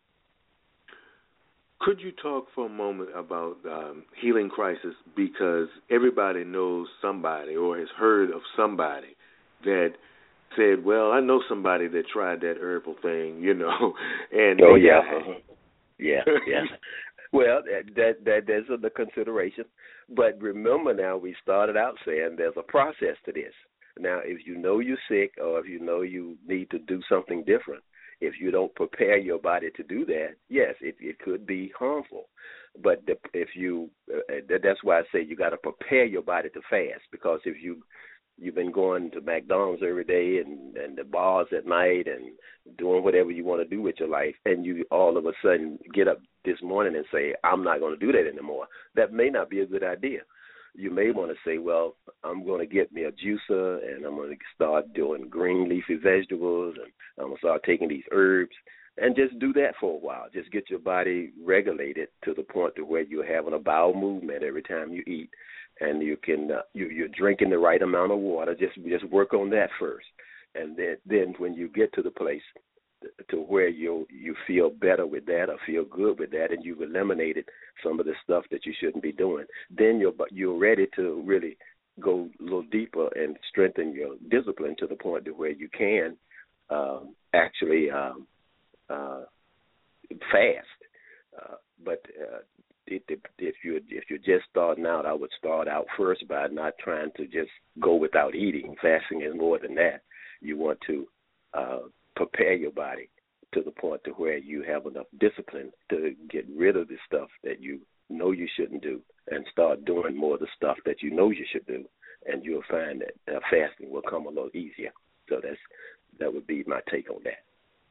Could you talk for a moment about um, Healing Crisis? Because everybody knows somebody or has heard of somebody that said, well, I know somebody that tried that herbal thing, you know, and oh, they yeah. died. Uh-huh. Yeah, yeah. Well, that, that that there's a the consideration. But remember now, we started out saying there's a process to this. Now, if you know you're sick or if you know you need to do something different, if you don't prepare your body to do that, yes, it, it could be harmful. But the, if you, uh, that's why I say you got to prepare your body to fast, because if you you've been going to McDonald's every day and, and the bars at night and doing whatever you want to do with your life, and you all of a sudden get up this morning and say, I'm not going to do that anymore, that may not be a good idea. You may want to say, well, I'm going to get me a juicer and I'm going to start doing green leafy vegetables and I'm going to start taking these herbs and just do that for a while. Just get your body regulated to the point to where you're having a bowel movement every time you eat, and you can uh, you, you're drinking the right amount of water. Just just work on that first, and then then when you get to the place to where you you feel better with that or feel good with that, and you've eliminated some of the stuff that you shouldn't be doing, then you're you're ready to really go a little deeper and strengthen your discipline to the point to where you can um, actually um, uh, fast. Uh, but uh, if, if you if you're just starting out, I would start out first by not trying to just go without eating. Fasting is more than that. You want to uh, prepare your body to the point to where you have enough discipline to get rid of the stuff that you know you shouldn't do and start doing more of the stuff that you know you should do, and you'll find that uh, fasting will come a little easier. So that's that would be my take on that.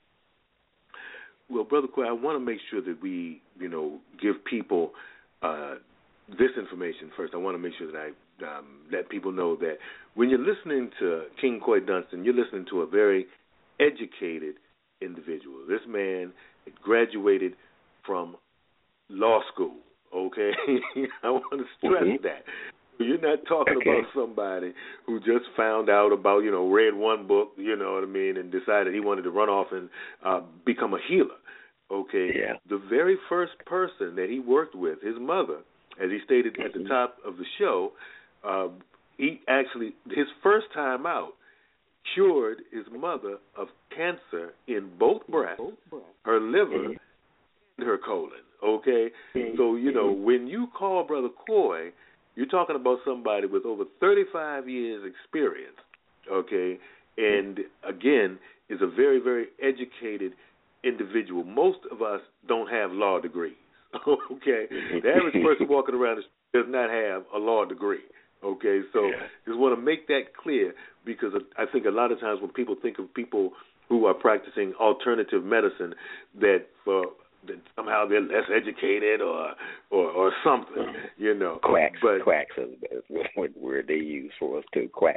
Well, Brother Quay, I want to make sure that we, you know, give people uh, this information first. I want to make sure that I um, let people know that when you're listening to King Coy Dunston, you're listening to a very educated individual. This man graduated from law school, okay? I want to stress mm-hmm. that. You're not talking okay. about somebody who just found out about, you know, read one book, you know what I mean, and decided he wanted to run off and uh, become a healer, okay? Yeah. The very first person that he worked with, his mother, as he stated mm-hmm. at the top of the show, uh, he actually, his first time out, cured his mother of cancer in both breasts, her liver, mm-hmm. and her colon, okay? Mm-hmm. So, you know, when you call Brother Coy, you're talking about somebody with over thirty-five years experience, okay, and, again, is a very, very educated individual. Most of us don't have law degrees, okay? The average person walking around the street does not have a law degree, okay? So yeah. just want to make that clear, because I think a lot of times when people think of people who are practicing alternative medicine, that for that somehow they're less educated or or, or something, you know. Quacks, but, quacks is what word they use for us too, quacks.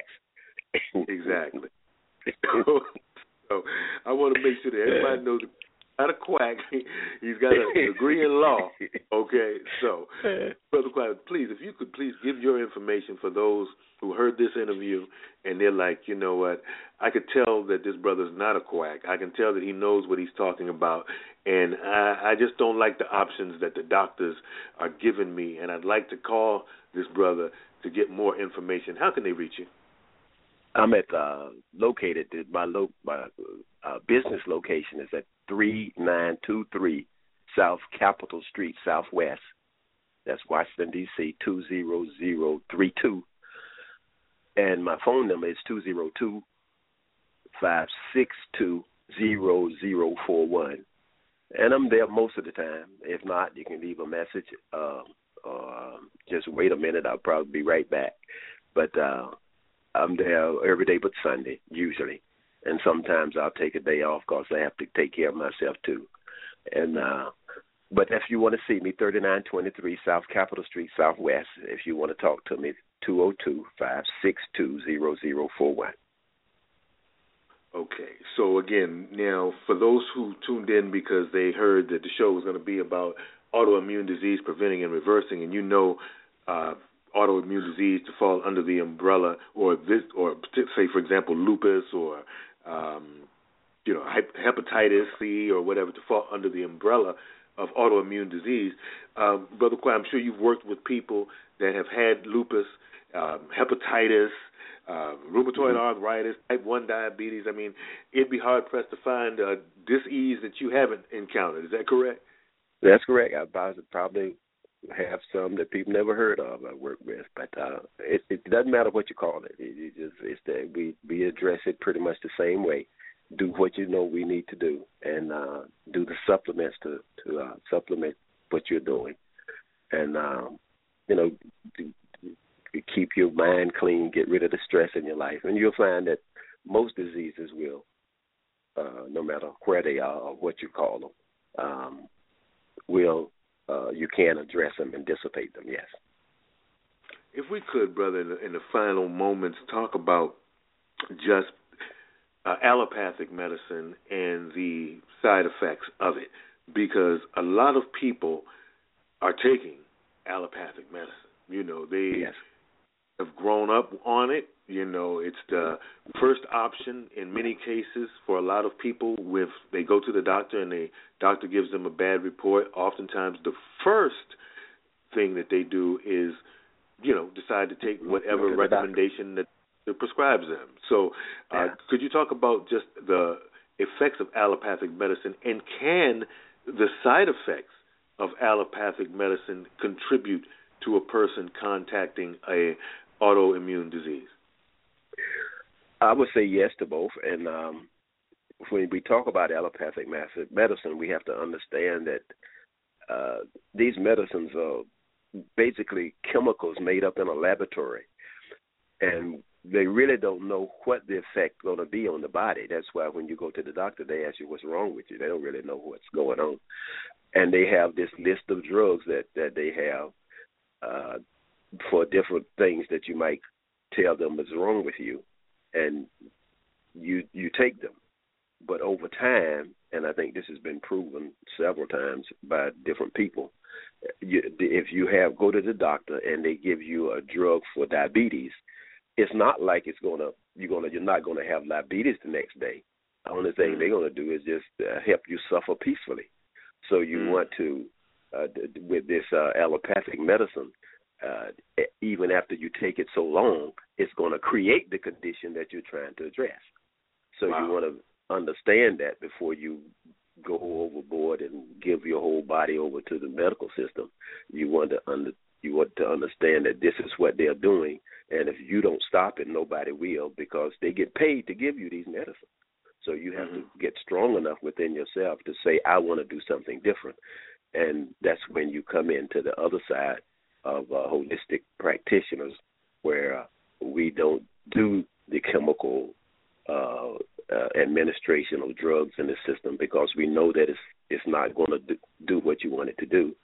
Exactly. so, so I want to make sure that everybody knows he's not a quack. He's got a degree in law, okay? So, Brother Quack, please, if you could please give your information for those who heard this interview and they're like, you know what, I could tell that this brother's not a quack. I can tell that he knows what he's talking about, and I, I just don't like the options that the doctors are giving me, and I'd like to call this brother to get more information. How can they reach you? I'm at uh, located my lo- my uh, business location is at three nine two three South Capitol Street Southwest. That's Washington D C two zero zero three two, and my phone number is two zero two five six two zero zero four one. And I'm there most of the time. If not, you can leave a message. Uh, or just wait a minute. I'll probably be right back. But uh, I'm there every day but Sunday, usually. And sometimes I'll take a day off because I have to take care of myself, too. And uh, But if you want to see me, thirty-nine twenty-three South Capitol Street, Southwest. If you want to talk to me, two oh two, five six two, zero zero four one. Okay. So, again, now, for those who tuned in because they heard that the show was going to be about autoimmune disease preventing and reversing, and you know uh, autoimmune disease to fall under the umbrella, or this, or say, for example, lupus or um, you know hepatitis C or whatever to fall under the umbrella of autoimmune disease. Um, Brother Quay, I'm sure you've worked with people that have had lupus, um, hepatitis, uh, rheumatoid mm-hmm. arthritis, type one diabetes. I mean, it'd be hard-pressed to find a disease that you haven't encountered. Is that correct? That's correct. I probably have some that people never heard of I work with, but uh, it, it doesn't matter what you call it. It, it just, it's that we, we address it pretty much the same way. Do what you know we need to do, and uh, do the supplements to, to uh, supplement what you're doing. And, um, you know, do, do keep your mind clean, get rid of the stress in your life. And you'll find that most diseases will, uh, no matter where they are or what you call them, um, will uh, you can address them and dissipate them, yes. If we could, brother, in the, in the final moments, talk about just Uh, allopathic medicine and the side effects of it, because a lot of people are taking allopathic medicine. You know, they yes. have grown up on it. You know, it's the first option in many cases for a lot of people. If they go to the doctor and the doctor gives them a bad report, oftentimes the first thing that they do is, you know, decide to take whatever recommendation that it prescribes them. So uh, yeah. could you talk about just the effects of allopathic medicine, and can the side effects of allopathic medicine contribute to a person contacting a autoimmune disease? I would say yes to both. And um, when we talk about allopathic medicine, we have to understand that uh, these medicines are basically chemicals made up in a laboratory. And they really don't know what the effect going to be on the body. That's why when you go to the doctor, they ask you what's wrong with you. They don't really know what's going on. And they have this list of drugs that, that they have uh, for different things that you might tell them is wrong with you. And you you take them. But over time, and I think this has been proven several times by different people, you, if you have go to the doctor and they give you a drug for diabetes, it's not like it's gonna you're gonna you're not gonna have diabetes the next day. The only thing mm-hmm. they're gonna do is just uh, help you suffer peacefully. So you mm-hmm. want to uh, with this uh, allopathic medicine, uh, even after you take it so long, it's gonna create the condition that you're trying to address. So wow. you want to understand that before you go overboard and give your whole body over to the medical system. You want to under You want to understand that this is what they're doing, and if you don't stop it, nobody will, because they get paid to give you these medicines. So you have mm-hmm. to get strong enough within yourself to say, I want to do something different. And that's when you come into the other side of uh, holistic practitioners, where uh, we don't do the chemical uh, uh, administration of drugs in the system, because we know that it's, it's not going to do, do what you want it to do.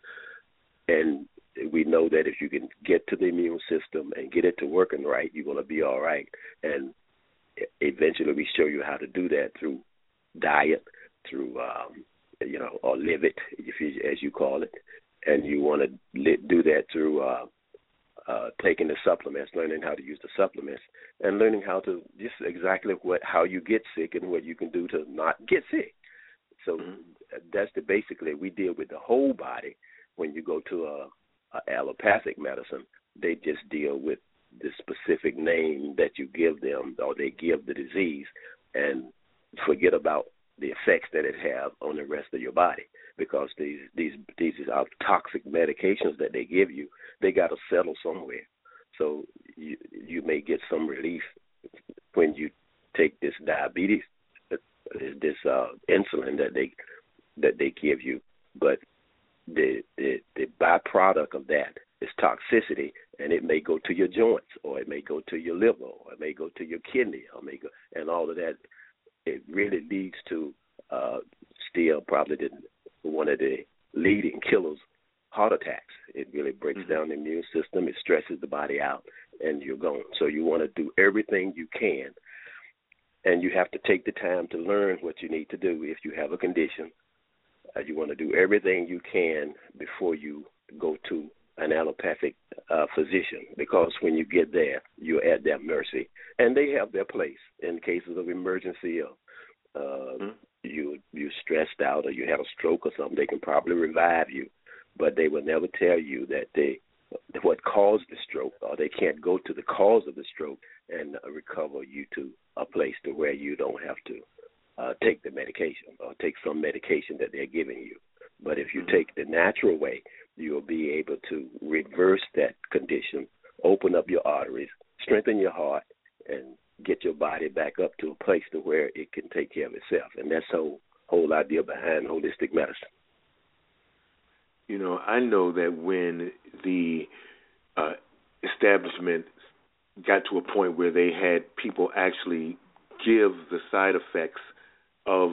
And we know that if you can get to the immune system and get it to working right, you're going to be all right. And eventually we show you how to do that through diet, through, um, you know, or live it, if you, as you call it. And you want to li- do that through uh, uh, taking the supplements, learning how to use the supplements, and learning how to just exactly what how you get sick and what you can do to not get sick. So that's the basically we deal with the whole body. When you go to a Uh, allopathic medicine, they just deal with the specific name that you give them, or they give the disease, and forget about the effects that it have on the rest of your body, because these these these are toxic medications that they give you. They got to settle somewhere. So you you may get some relief when you take this diabetes, this uh, insulin that they that they give you, but The, the the byproduct of that is toxicity, and it may go to your joints, or it may go to your liver, or it may go to your kidney, or may go, and all of that. It really leads to uh, still probably the, one of the leading killers, heart attacks. It really breaks mm-hmm. down the immune system. It stresses the body out, and you're gone. So you want to do everything you can, and you have to take the time to learn what you need to do if you have a condition. Uh, you want to do everything you can before you go to an allopathic uh, physician, because when you get there, you're at their mercy, and they have their place in cases of emergency, or uh, mm-hmm. you you're stressed out, or you had a stroke or something. They can probably revive you, but they will never tell you that they what caused the stroke, or they can't go to the cause of the stroke and uh, recover you to a place to where you don't have to uh, take the medication or take some medication that they're giving you. But if you mm-hmm. take the natural way, you'll be able to reverse that condition, open up your arteries, strengthen your heart, and get your body back up to a place to where it can take care of itself. And that's the whole, whole idea behind holistic medicine. You know, I know that when the uh, establishment got to a point where they had people actually give the side effects of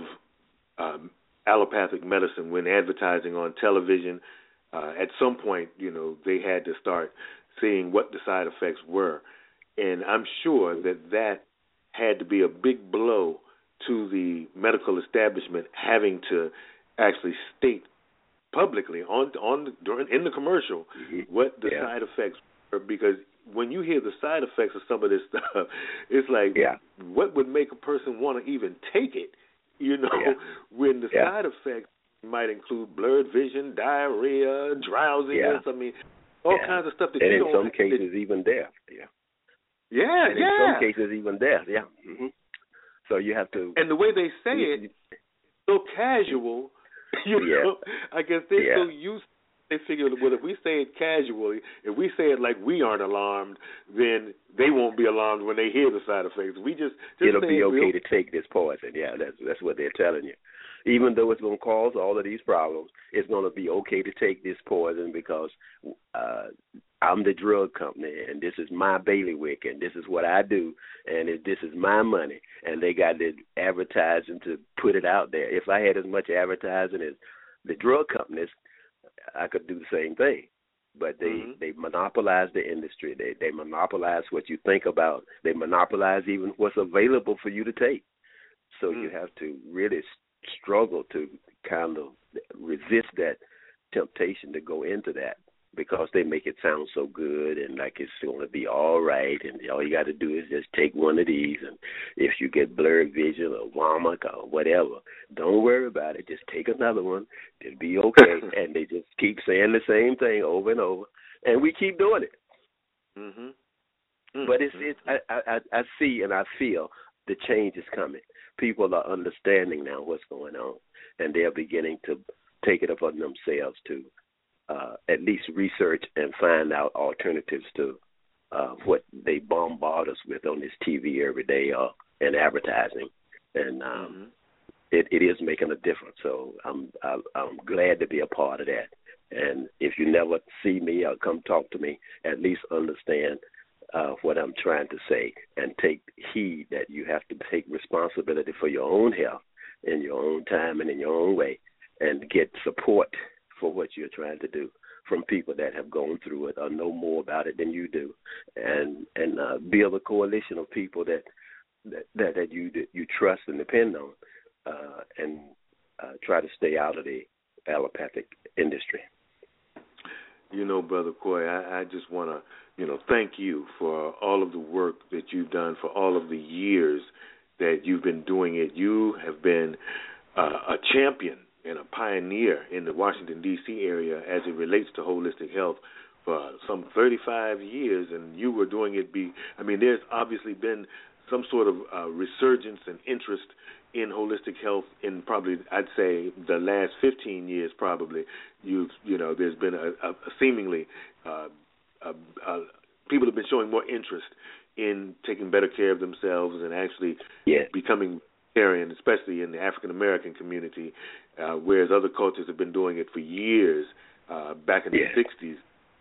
um, allopathic medicine when advertising on television, uh, at some point, you know, they had to start seeing what the side effects were. And I'm sure that that had to be a big blow to the medical establishment, having to actually state publicly on on the, during in the commercial mm-hmm. what the yeah. side effects were, because when you hear the side effects of some of this stuff, it's like, yeah. what would make a person want to even take it? You know, yeah. when the yeah. side effects might include blurred vision, diarrhea, drowsiness. Yeah. I mean, all yeah. kinds of stuff that and you in don't. some cases, that, even death. Yeah. Yeah, and yeah. in some cases, even death. Yeah. Mm-hmm. So you have to. And the way they say you, it, so casual. You yeah. know, I guess they're yeah. so used. They figure, well, if we say it casually, if we say it like we aren't alarmed, then they won't be alarmed when they hear the side effects. We just, just it'll say be it okay real. to take this poison. Yeah, that's that's what they're telling you. Even though it's going to cause all of these problems, it's going to be okay to take this poison because uh, I'm the drug company, and this is my bailiwick, and this is what I do, and it, this is my money, and they got the advertising to put it out there. If I had as much advertising as the drug companies, I could do the same thing. But they, mm-hmm. they monopolize the industry. They they monopolize what you think about. They monopolize even what's available for you to take. So mm-hmm. you have to really struggle to kind of resist that temptation to go into that, because they make it sound so good and like it's going to be all right, and all you got to do is just take one of these, and if you get blurred vision or vomit or whatever, don't worry about it. Just take another one. It'll be okay. And they just keep saying the same thing over and over, and we keep doing it. Mm-hmm. Mm-hmm. But it's, it's I, I, I see and I feel the change is coming. People are understanding now what's going on, and they're beginning to take it upon themselves to uh, at least research and find out alternatives to uh, what they bombard us with on this T V every day uh, and advertising. And um, mm-hmm. it, it is making a difference. So I'm, I'm I'm glad to be a part of that. And if you never see me or come talk to me, at least understand Uh, what I'm trying to say, and take heed that you have to take responsibility for your own health in your own time and in your own way, and get support for what you're trying to do from people that have gone through it or know more about it than you do, and and uh, build a coalition of people that that that, that you that you trust and depend on, uh, and uh, try to stay out of the allopathic industry. You know, Brother Coy, I, I just want to, you know, thank you for all of the work that you've done, for all of the years that you've been doing it. You have been uh, a champion and a pioneer in the Washington, D C area as it relates to holistic health for some thirty-five years, and you were doing it. Be, I mean, there's obviously been some sort of uh, resurgence and interest in holistic health in probably, I'd say, the last fifteen years. Probably, you've, you know, there's been a, a, a seemingly uh, a, a, people have been showing more interest in taking better care of themselves and actually yeah. becoming vegetarian, especially in the African American community, uh, whereas other cultures have been doing it for years, uh, back in yeah. the sixties.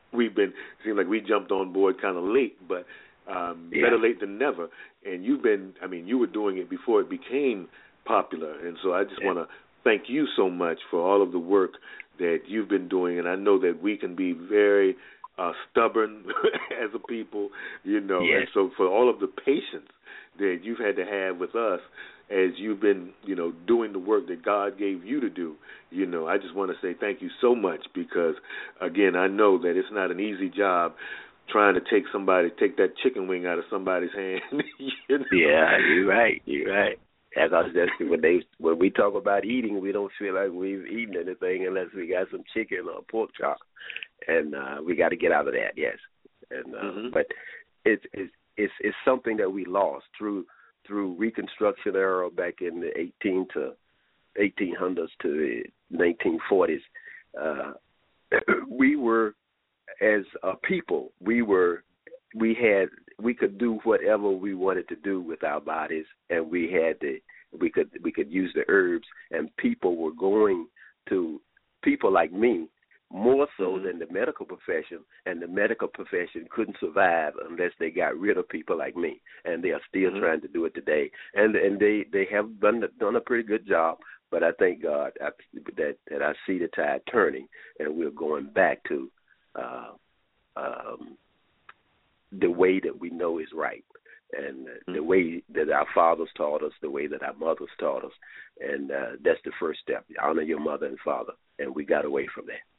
we've been seemed like we jumped on board kind of late, but um, yeah. better late than never. And you've been, I mean, you were doing it before it became popular, and so I just yeah. want to thank you so much for all of the work that you've been doing. And I know that we can be very uh, stubborn as a people, you know, yes. and so for all of the patience that you've had to have with us as you've been, you know, doing the work that God gave you to do, you know, I just want to say thank you so much because, again, I know that it's not an easy job trying to take somebody, take that chicken wing out of somebody's hand. You know? Yeah, you're right. You're right. As I said, when they when we talk about eating, we don't feel like we've eaten anything unless we got some chicken or pork chop, and uh, we got to get out of that. Yes, and uh, mm-hmm. but it's it's it's it's something that we lost through through Reconstruction era back in the eighteen to eighteen hundreds to the nineteen forties. Uh, we were, as a people, we were, we had, we could do whatever we wanted to do with our bodies, and we had the, we could, we could use the herbs, and people were going to, people like me, more so mm-hmm. than the medical profession, and the medical profession couldn't survive unless they got rid of people like me, and they are still mm-hmm. trying to do it today, and and they, they have done done a pretty good job. But I thank God I, that that I see the tide turning, and we're going back to uh, um, the way that we know is right, and mm-hmm. the way that our fathers taught us, the way that our mothers taught us, and uh, that's the first step. Honor your mother and father, and we got away from that.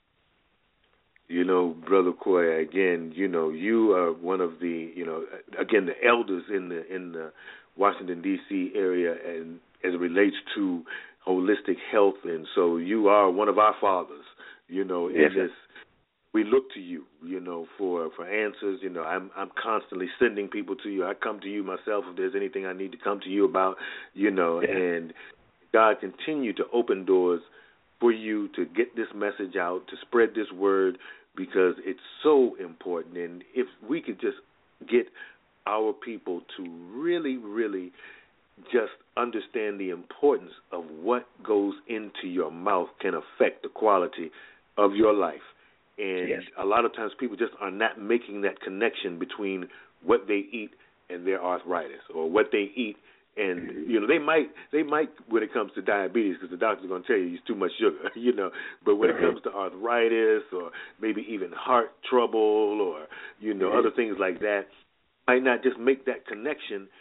You know, Brother Koya, again, you know, you are one of the, you know, again, the elders in the in the Washington, D C area, and as it relates to holistic health, and so you are one of our fathers, you know, in yes, this. We look to you, you know, for, for answers. You know, I'm I'm constantly sending people to you. I come to you myself if there's anything I need to come to you about, you know, yeah. and God continue to open doors for you to get this message out, to spread this word, because it's so important. And if we could just get our people to really, really just understand the importance of what goes into your mouth can affect the quality of your life. And yes. a lot of times people just are not making that connection between what they eat and their arthritis, or what they eat and, you know, they might, they might when it comes to diabetes, because the doctor's going to tell you it's too much sugar, you know, but when it comes to arthritis or maybe even heart trouble or, you know, other things like that, might not just make that connection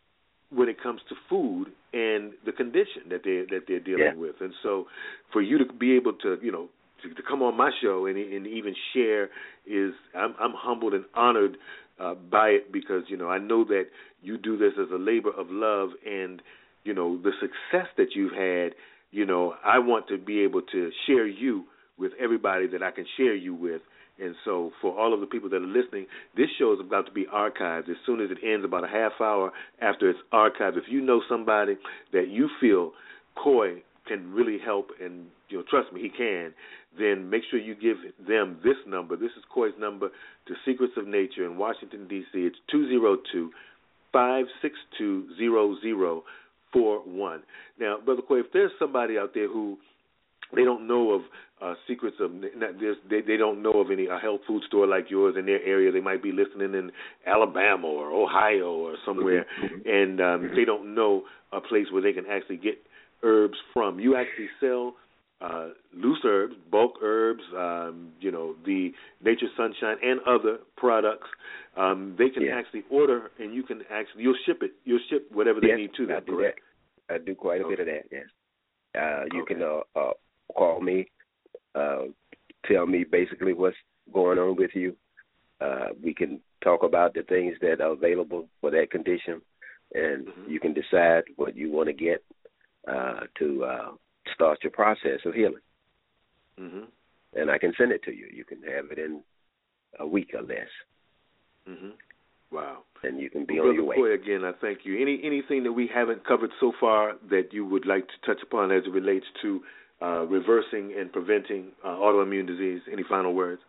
when it comes to food and the condition that they that they're dealing yeah. with. And so, for you to be able to, you know, to, to come on my show and, and even share is, I'm, I'm humbled and honored uh, by it, because you know I know that you do this as a labor of love, and you know the success that you've had. You know, I want to be able to share you with everybody that I can share you with. And so for all of the people that are listening, this show is about to be archived as soon as it ends, about a half hour after it's archived. If you know somebody that you feel Koy can really help, and you know, trust me, he can, then make sure you give them this number. This is Koy's number to Secrets of Nature in Washington, D C It's two oh two, five six two, zero zero four one. Now, Brother Koy, if there's somebody out there who they don't know of uh, secrets of, they, they don't know of any a health food store like yours in their area. They might be listening in Alabama or Ohio or somewhere, and um, they don't know a place where they can actually get herbs from. You actually sell uh, loose herbs, bulk herbs, um, you know, the Nature Sunshine and other products. Um, they can yeah. actually order, and you can actually, you'll ship it. You'll ship whatever they yes, need to them. I do that. I do quite a okay. bit of that, yes. Uh, you okay. can uh, uh, call me, uh, tell me basically what's going on with you. Uh, we can talk about the things that are available for that condition, and mm-hmm. you can decide what you want to get uh, to uh, start your process of healing. Mm-hmm. And I can send it to you. You can have it in a week or less. Mm-hmm. Wow. And you can be well, on your way. Brother Koy, again, I thank you. Any Anything that we haven't covered so far that you would like to touch upon as it relates to uh, reversing and preventing uh, autoimmune disease? Any final words?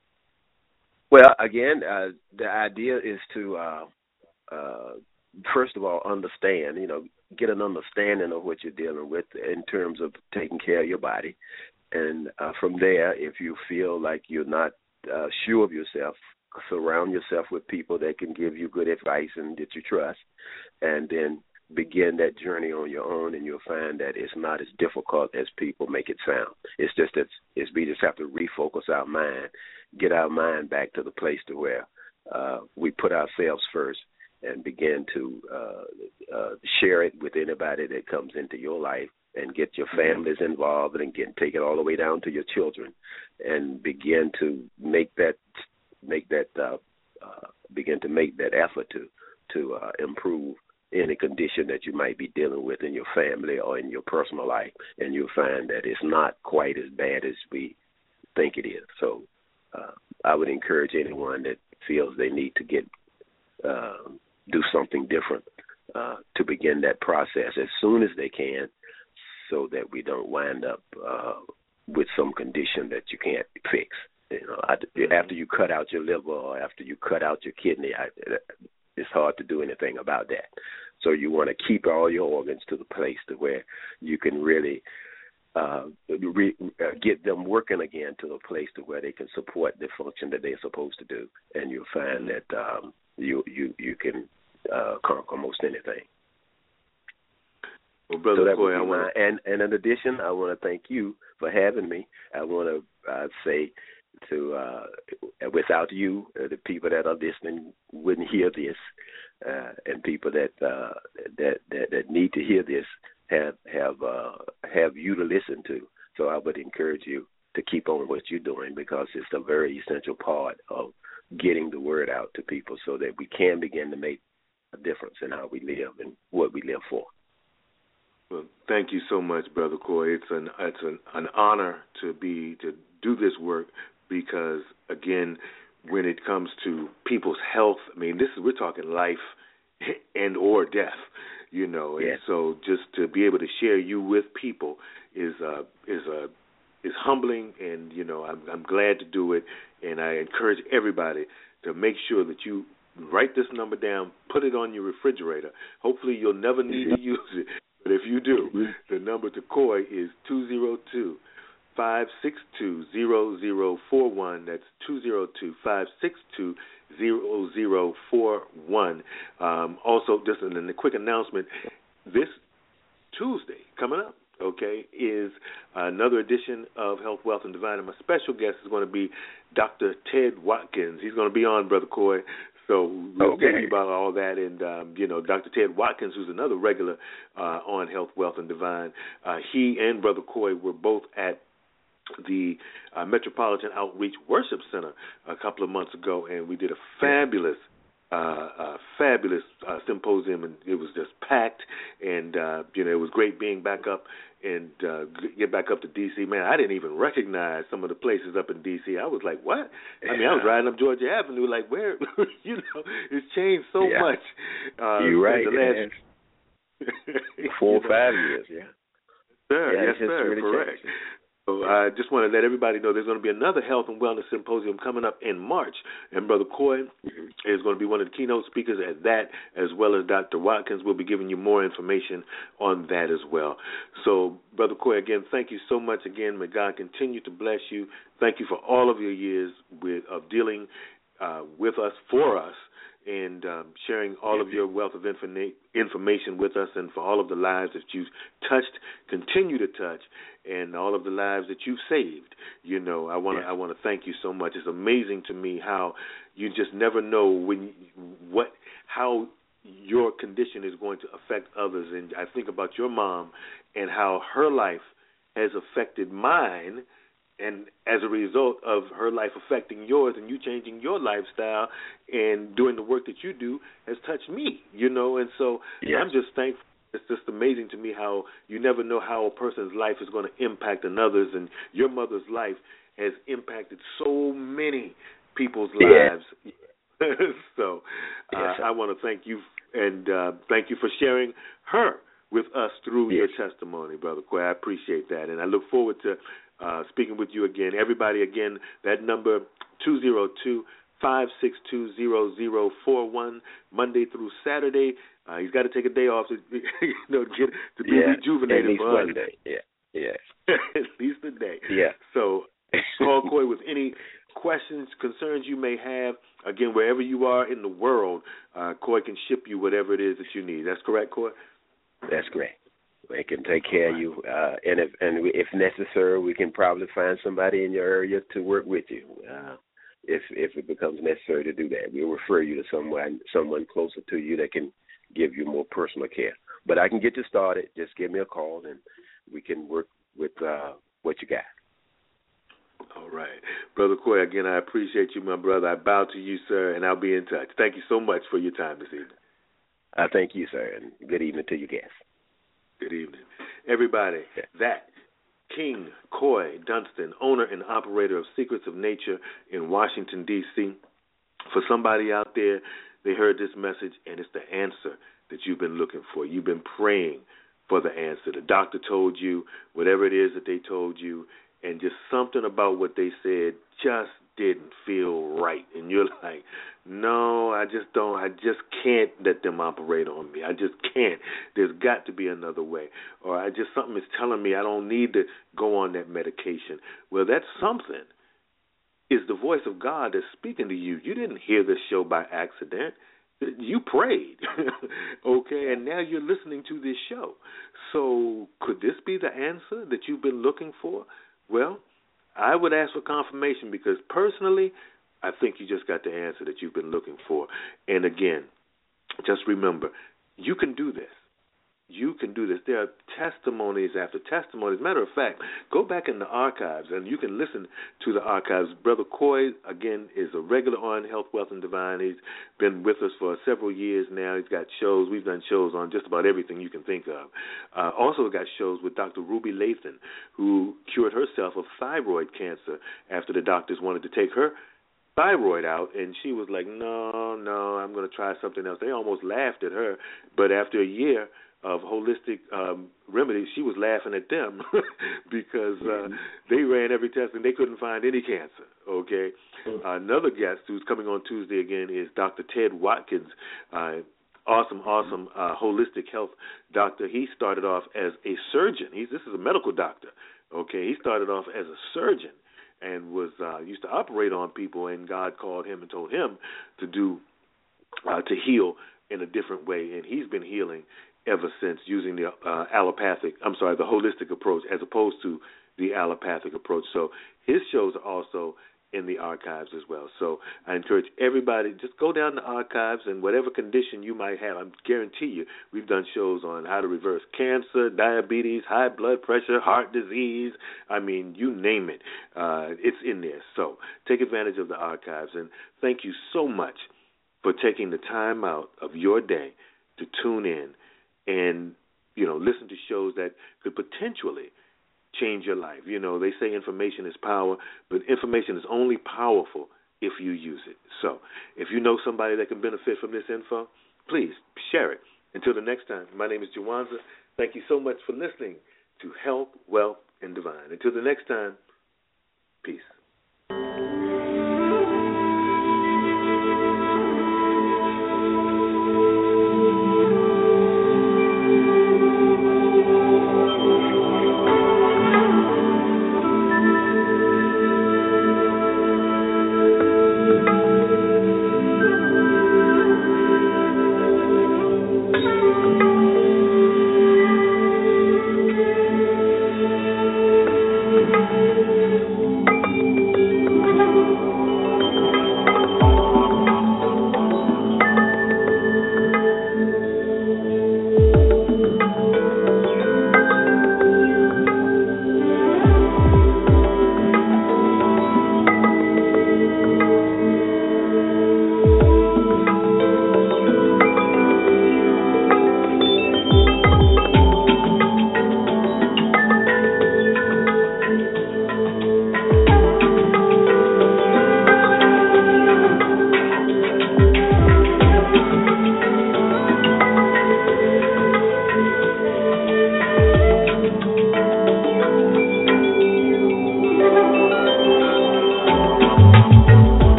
Well, again, uh, the idea is to, uh, uh, first of all, understand, you know, get an understanding of what you're dealing with in terms of taking care of your body. And uh, from there, if you feel like you're not uh, sure of yourself. Surround yourself with people that can give you good advice and that you trust, and then begin that journey on your own, and you'll find that it's not as difficult as people make it sound. It's just that it's, we just have to refocus our mind, get our mind back to the place to where uh, we put ourselves first and begin to uh, uh, share it with anybody that comes into your life, and get your families involved, and get take it all the way down to your children, and begin to make that make that uh, uh, begin to make that effort to to uh, improve any condition that you might be dealing with in your family or in your personal life, and you'll find that it's not quite as bad as we think it is. So uh, I would encourage anyone that feels they need to get uh, do something different uh, to begin that process as soon as they can, so that we don't wind up uh, with some condition that you can't fix. You know, I, after you cut out your liver or after you cut out your kidney, I, it's hard to do anything about that. So you want to keep all your organs to the place to where you can really uh, re, uh, get them working again to the place to where they can support the function that they're supposed to do, and you'll find that um, you you you can uh, conquer most anything. Well, Brother so that Coy, would be I want my, and, and in addition, I want to thank you for having me. I want to uh, say to uh, without you, uh, the people that are listening wouldn't hear this, uh, and people that, uh, that that that need to hear this have have uh, have you to listen to. So I would encourage you to keep on what you're doing, because it's a very essential part of getting the word out to people, so that we can begin to make a difference in how we live and what we live for. Well, thank you so much, Brother Coy. It's an it's an, an honor to be to do this work, because again, when it comes to people's health, I mean, this is we're talking life and or death, you know. Yeah. And so just to be able to share you with people is uh, is a uh, is humbling, and you know, I'm I'm glad to do it, and I encourage everybody to make sure that you write this number down, put it on your refrigerator. Hopefully, you'll never need to use it. But if you do, the number to Coy is two zero two, five six two, zero zero four one. That's two zero two, five six two, zero zero four one. Um, also, just a quick announcement, this Tuesday coming up, okay, is another edition of Health, Wealth, and Divine. And my special guest is going to be Doctor Ted Watkins. He's going to be on, Brother Coy. So we'll okay. tell you about all that, and um, you know, Doctor Ted Watkins, who's another regular uh, on Health, Wealth, and Divine. Uh, he and Brother Coy were both at the uh, Metropolitan Outreach Worship Center a couple of months ago, and we did a fabulous, uh, uh, fabulous uh, symposium, and it was just packed, and uh, you know, it was great being back up and uh, get back up to D C. Man, I didn't even recognize some of the places up in D C. I was like, what? I mean, I was riding up Georgia Avenue, like, where? You know, it's changed so yeah. much. Uh, You're right. The last... Four or five years, yeah. Sir, yeah yes, sir, really correct. Changed. So I just want to let everybody know there's going to be another health and wellness symposium coming up in March, and Brother Coy is going to be one of the keynote speakers at that, as well as Doctor Watkins will be giving you more information on that as well. So, Brother Coy, again, thank you so much. Again, may God continue to bless you. Thank you for all of your years with, of dealing uh, with us, for us, and um, sharing all of your wealth of informa- information with us, and for all of the lives that you've touched, continue to touch, and all of the lives that you've saved. You know, I want to yeah. I want to thank you so much. It's amazing to me how you just never know when what how your condition is going to affect others. And I think about your mom and how her life has affected mine, and as a result of her life affecting yours and you changing your lifestyle and doing the work that you do has touched me, you know. And so yes. I'm just thankful. It's just amazing to me how you never know how a person's life is going to impact another's, and your mother's life has impacted so many people's lives. Yes. So uh, yes, I want to thank you, and uh, thank you for sharing her with us through yes. your testimony, Brother Coy. I appreciate that, and I look forward to Uh, speaking with you again. Everybody, again, that number, two zero two, five six two, zero zero four one, Monday through Saturday. Uh, he's got to take a day off to, you know, get, to be yeah, rejuvenated. At least for one us. day, yeah, yeah. At least a day. Yeah. So call Coy with any questions, concerns you may have, again, wherever you are in the world, uh, Coy can ship you whatever it is that you need. That's correct, Coy? That's great. We can take care of you, uh, and if and if necessary, we can probably find somebody in your area to work with you. Uh, if if it becomes necessary to do that, we'll refer you to someone someone closer to you that can give you more personal care. But I can get you started. Just give me a call, and we can work with uh, what you got. All right. Brother Coy, again, I appreciate you, my brother. I bow to you, sir, and I'll be in touch. Thank you so much for your time this evening. I thank you, sir, and good evening to your guests. Good evening. Everybody, yeah. That King Coy Dunston, owner and operator of Secrets of Nature in Washington, D C For somebody out there, they heard this message, and it's the answer that you've been looking for. You've been praying for the answer. The doctor told you whatever it is that they told you, and just something about what they said just didn't feel right. And you're like, no, I just don't, I just can't let them operate on me. I just can't. There's got to be another way. Or I just, something is telling me I don't need to go on that medication. Well, that something is the voice of God that's speaking to you. You didn't hear this show by accident. You prayed, okay, and now you're listening to this show. So could this be the answer that you've been looking for? Well, I would ask for confirmation, because personally, I think you just got the answer that you've been looking for. And again, just remember, you can do this. You can do this. There are testimonies after testimonies. Matter of fact, go back in the archives, and you can listen to the archives. Brother Coy, again, is a regular on Health, Wealth, and Divine. He's been with us for several years now. He's got shows. We've done shows on just about everything you can think of. Uh, also got shows with Doctor Ruby Lathan, who cured herself of thyroid cancer after the doctors wanted to take her thyroid out, and she was like, no, no, I'm going to try something else. They almost laughed at her, but after a year of holistic um, remedies, she was laughing at them because uh, they ran every test and they couldn't find any cancer, okay? Uh, another guest who's coming on Tuesday again is Doctor Ted Watkins, uh, awesome, awesome uh, holistic health doctor. He started off as a surgeon. He's, this is a medical doctor, okay? He started off as a surgeon and was uh, used to operate on people, and God called him and told him to do, uh, to heal in a different way, and he's been healing ever since, using the uh, allopathic, I'm sorry, the holistic approach as opposed to the allopathic approach. So his shows are also in the archives as well. So I encourage everybody, just go down the archives, and whatever condition you might have, I guarantee you we've done shows on how to reverse cancer, diabetes, high blood pressure, heart disease. I mean, you name it. Uh, it's in there. So take advantage of the archives, and thank you so much for taking the time out of your day to tune in and, you know, listen to shows that could potentially change your life. You know, they say information is power, but information is only powerful if you use it. So if you know somebody that can benefit from this info, please share it. Until the next time, my name is Jawanza. Thank you so much for listening to Health, Wealth, and Divine. Until the next time, peace.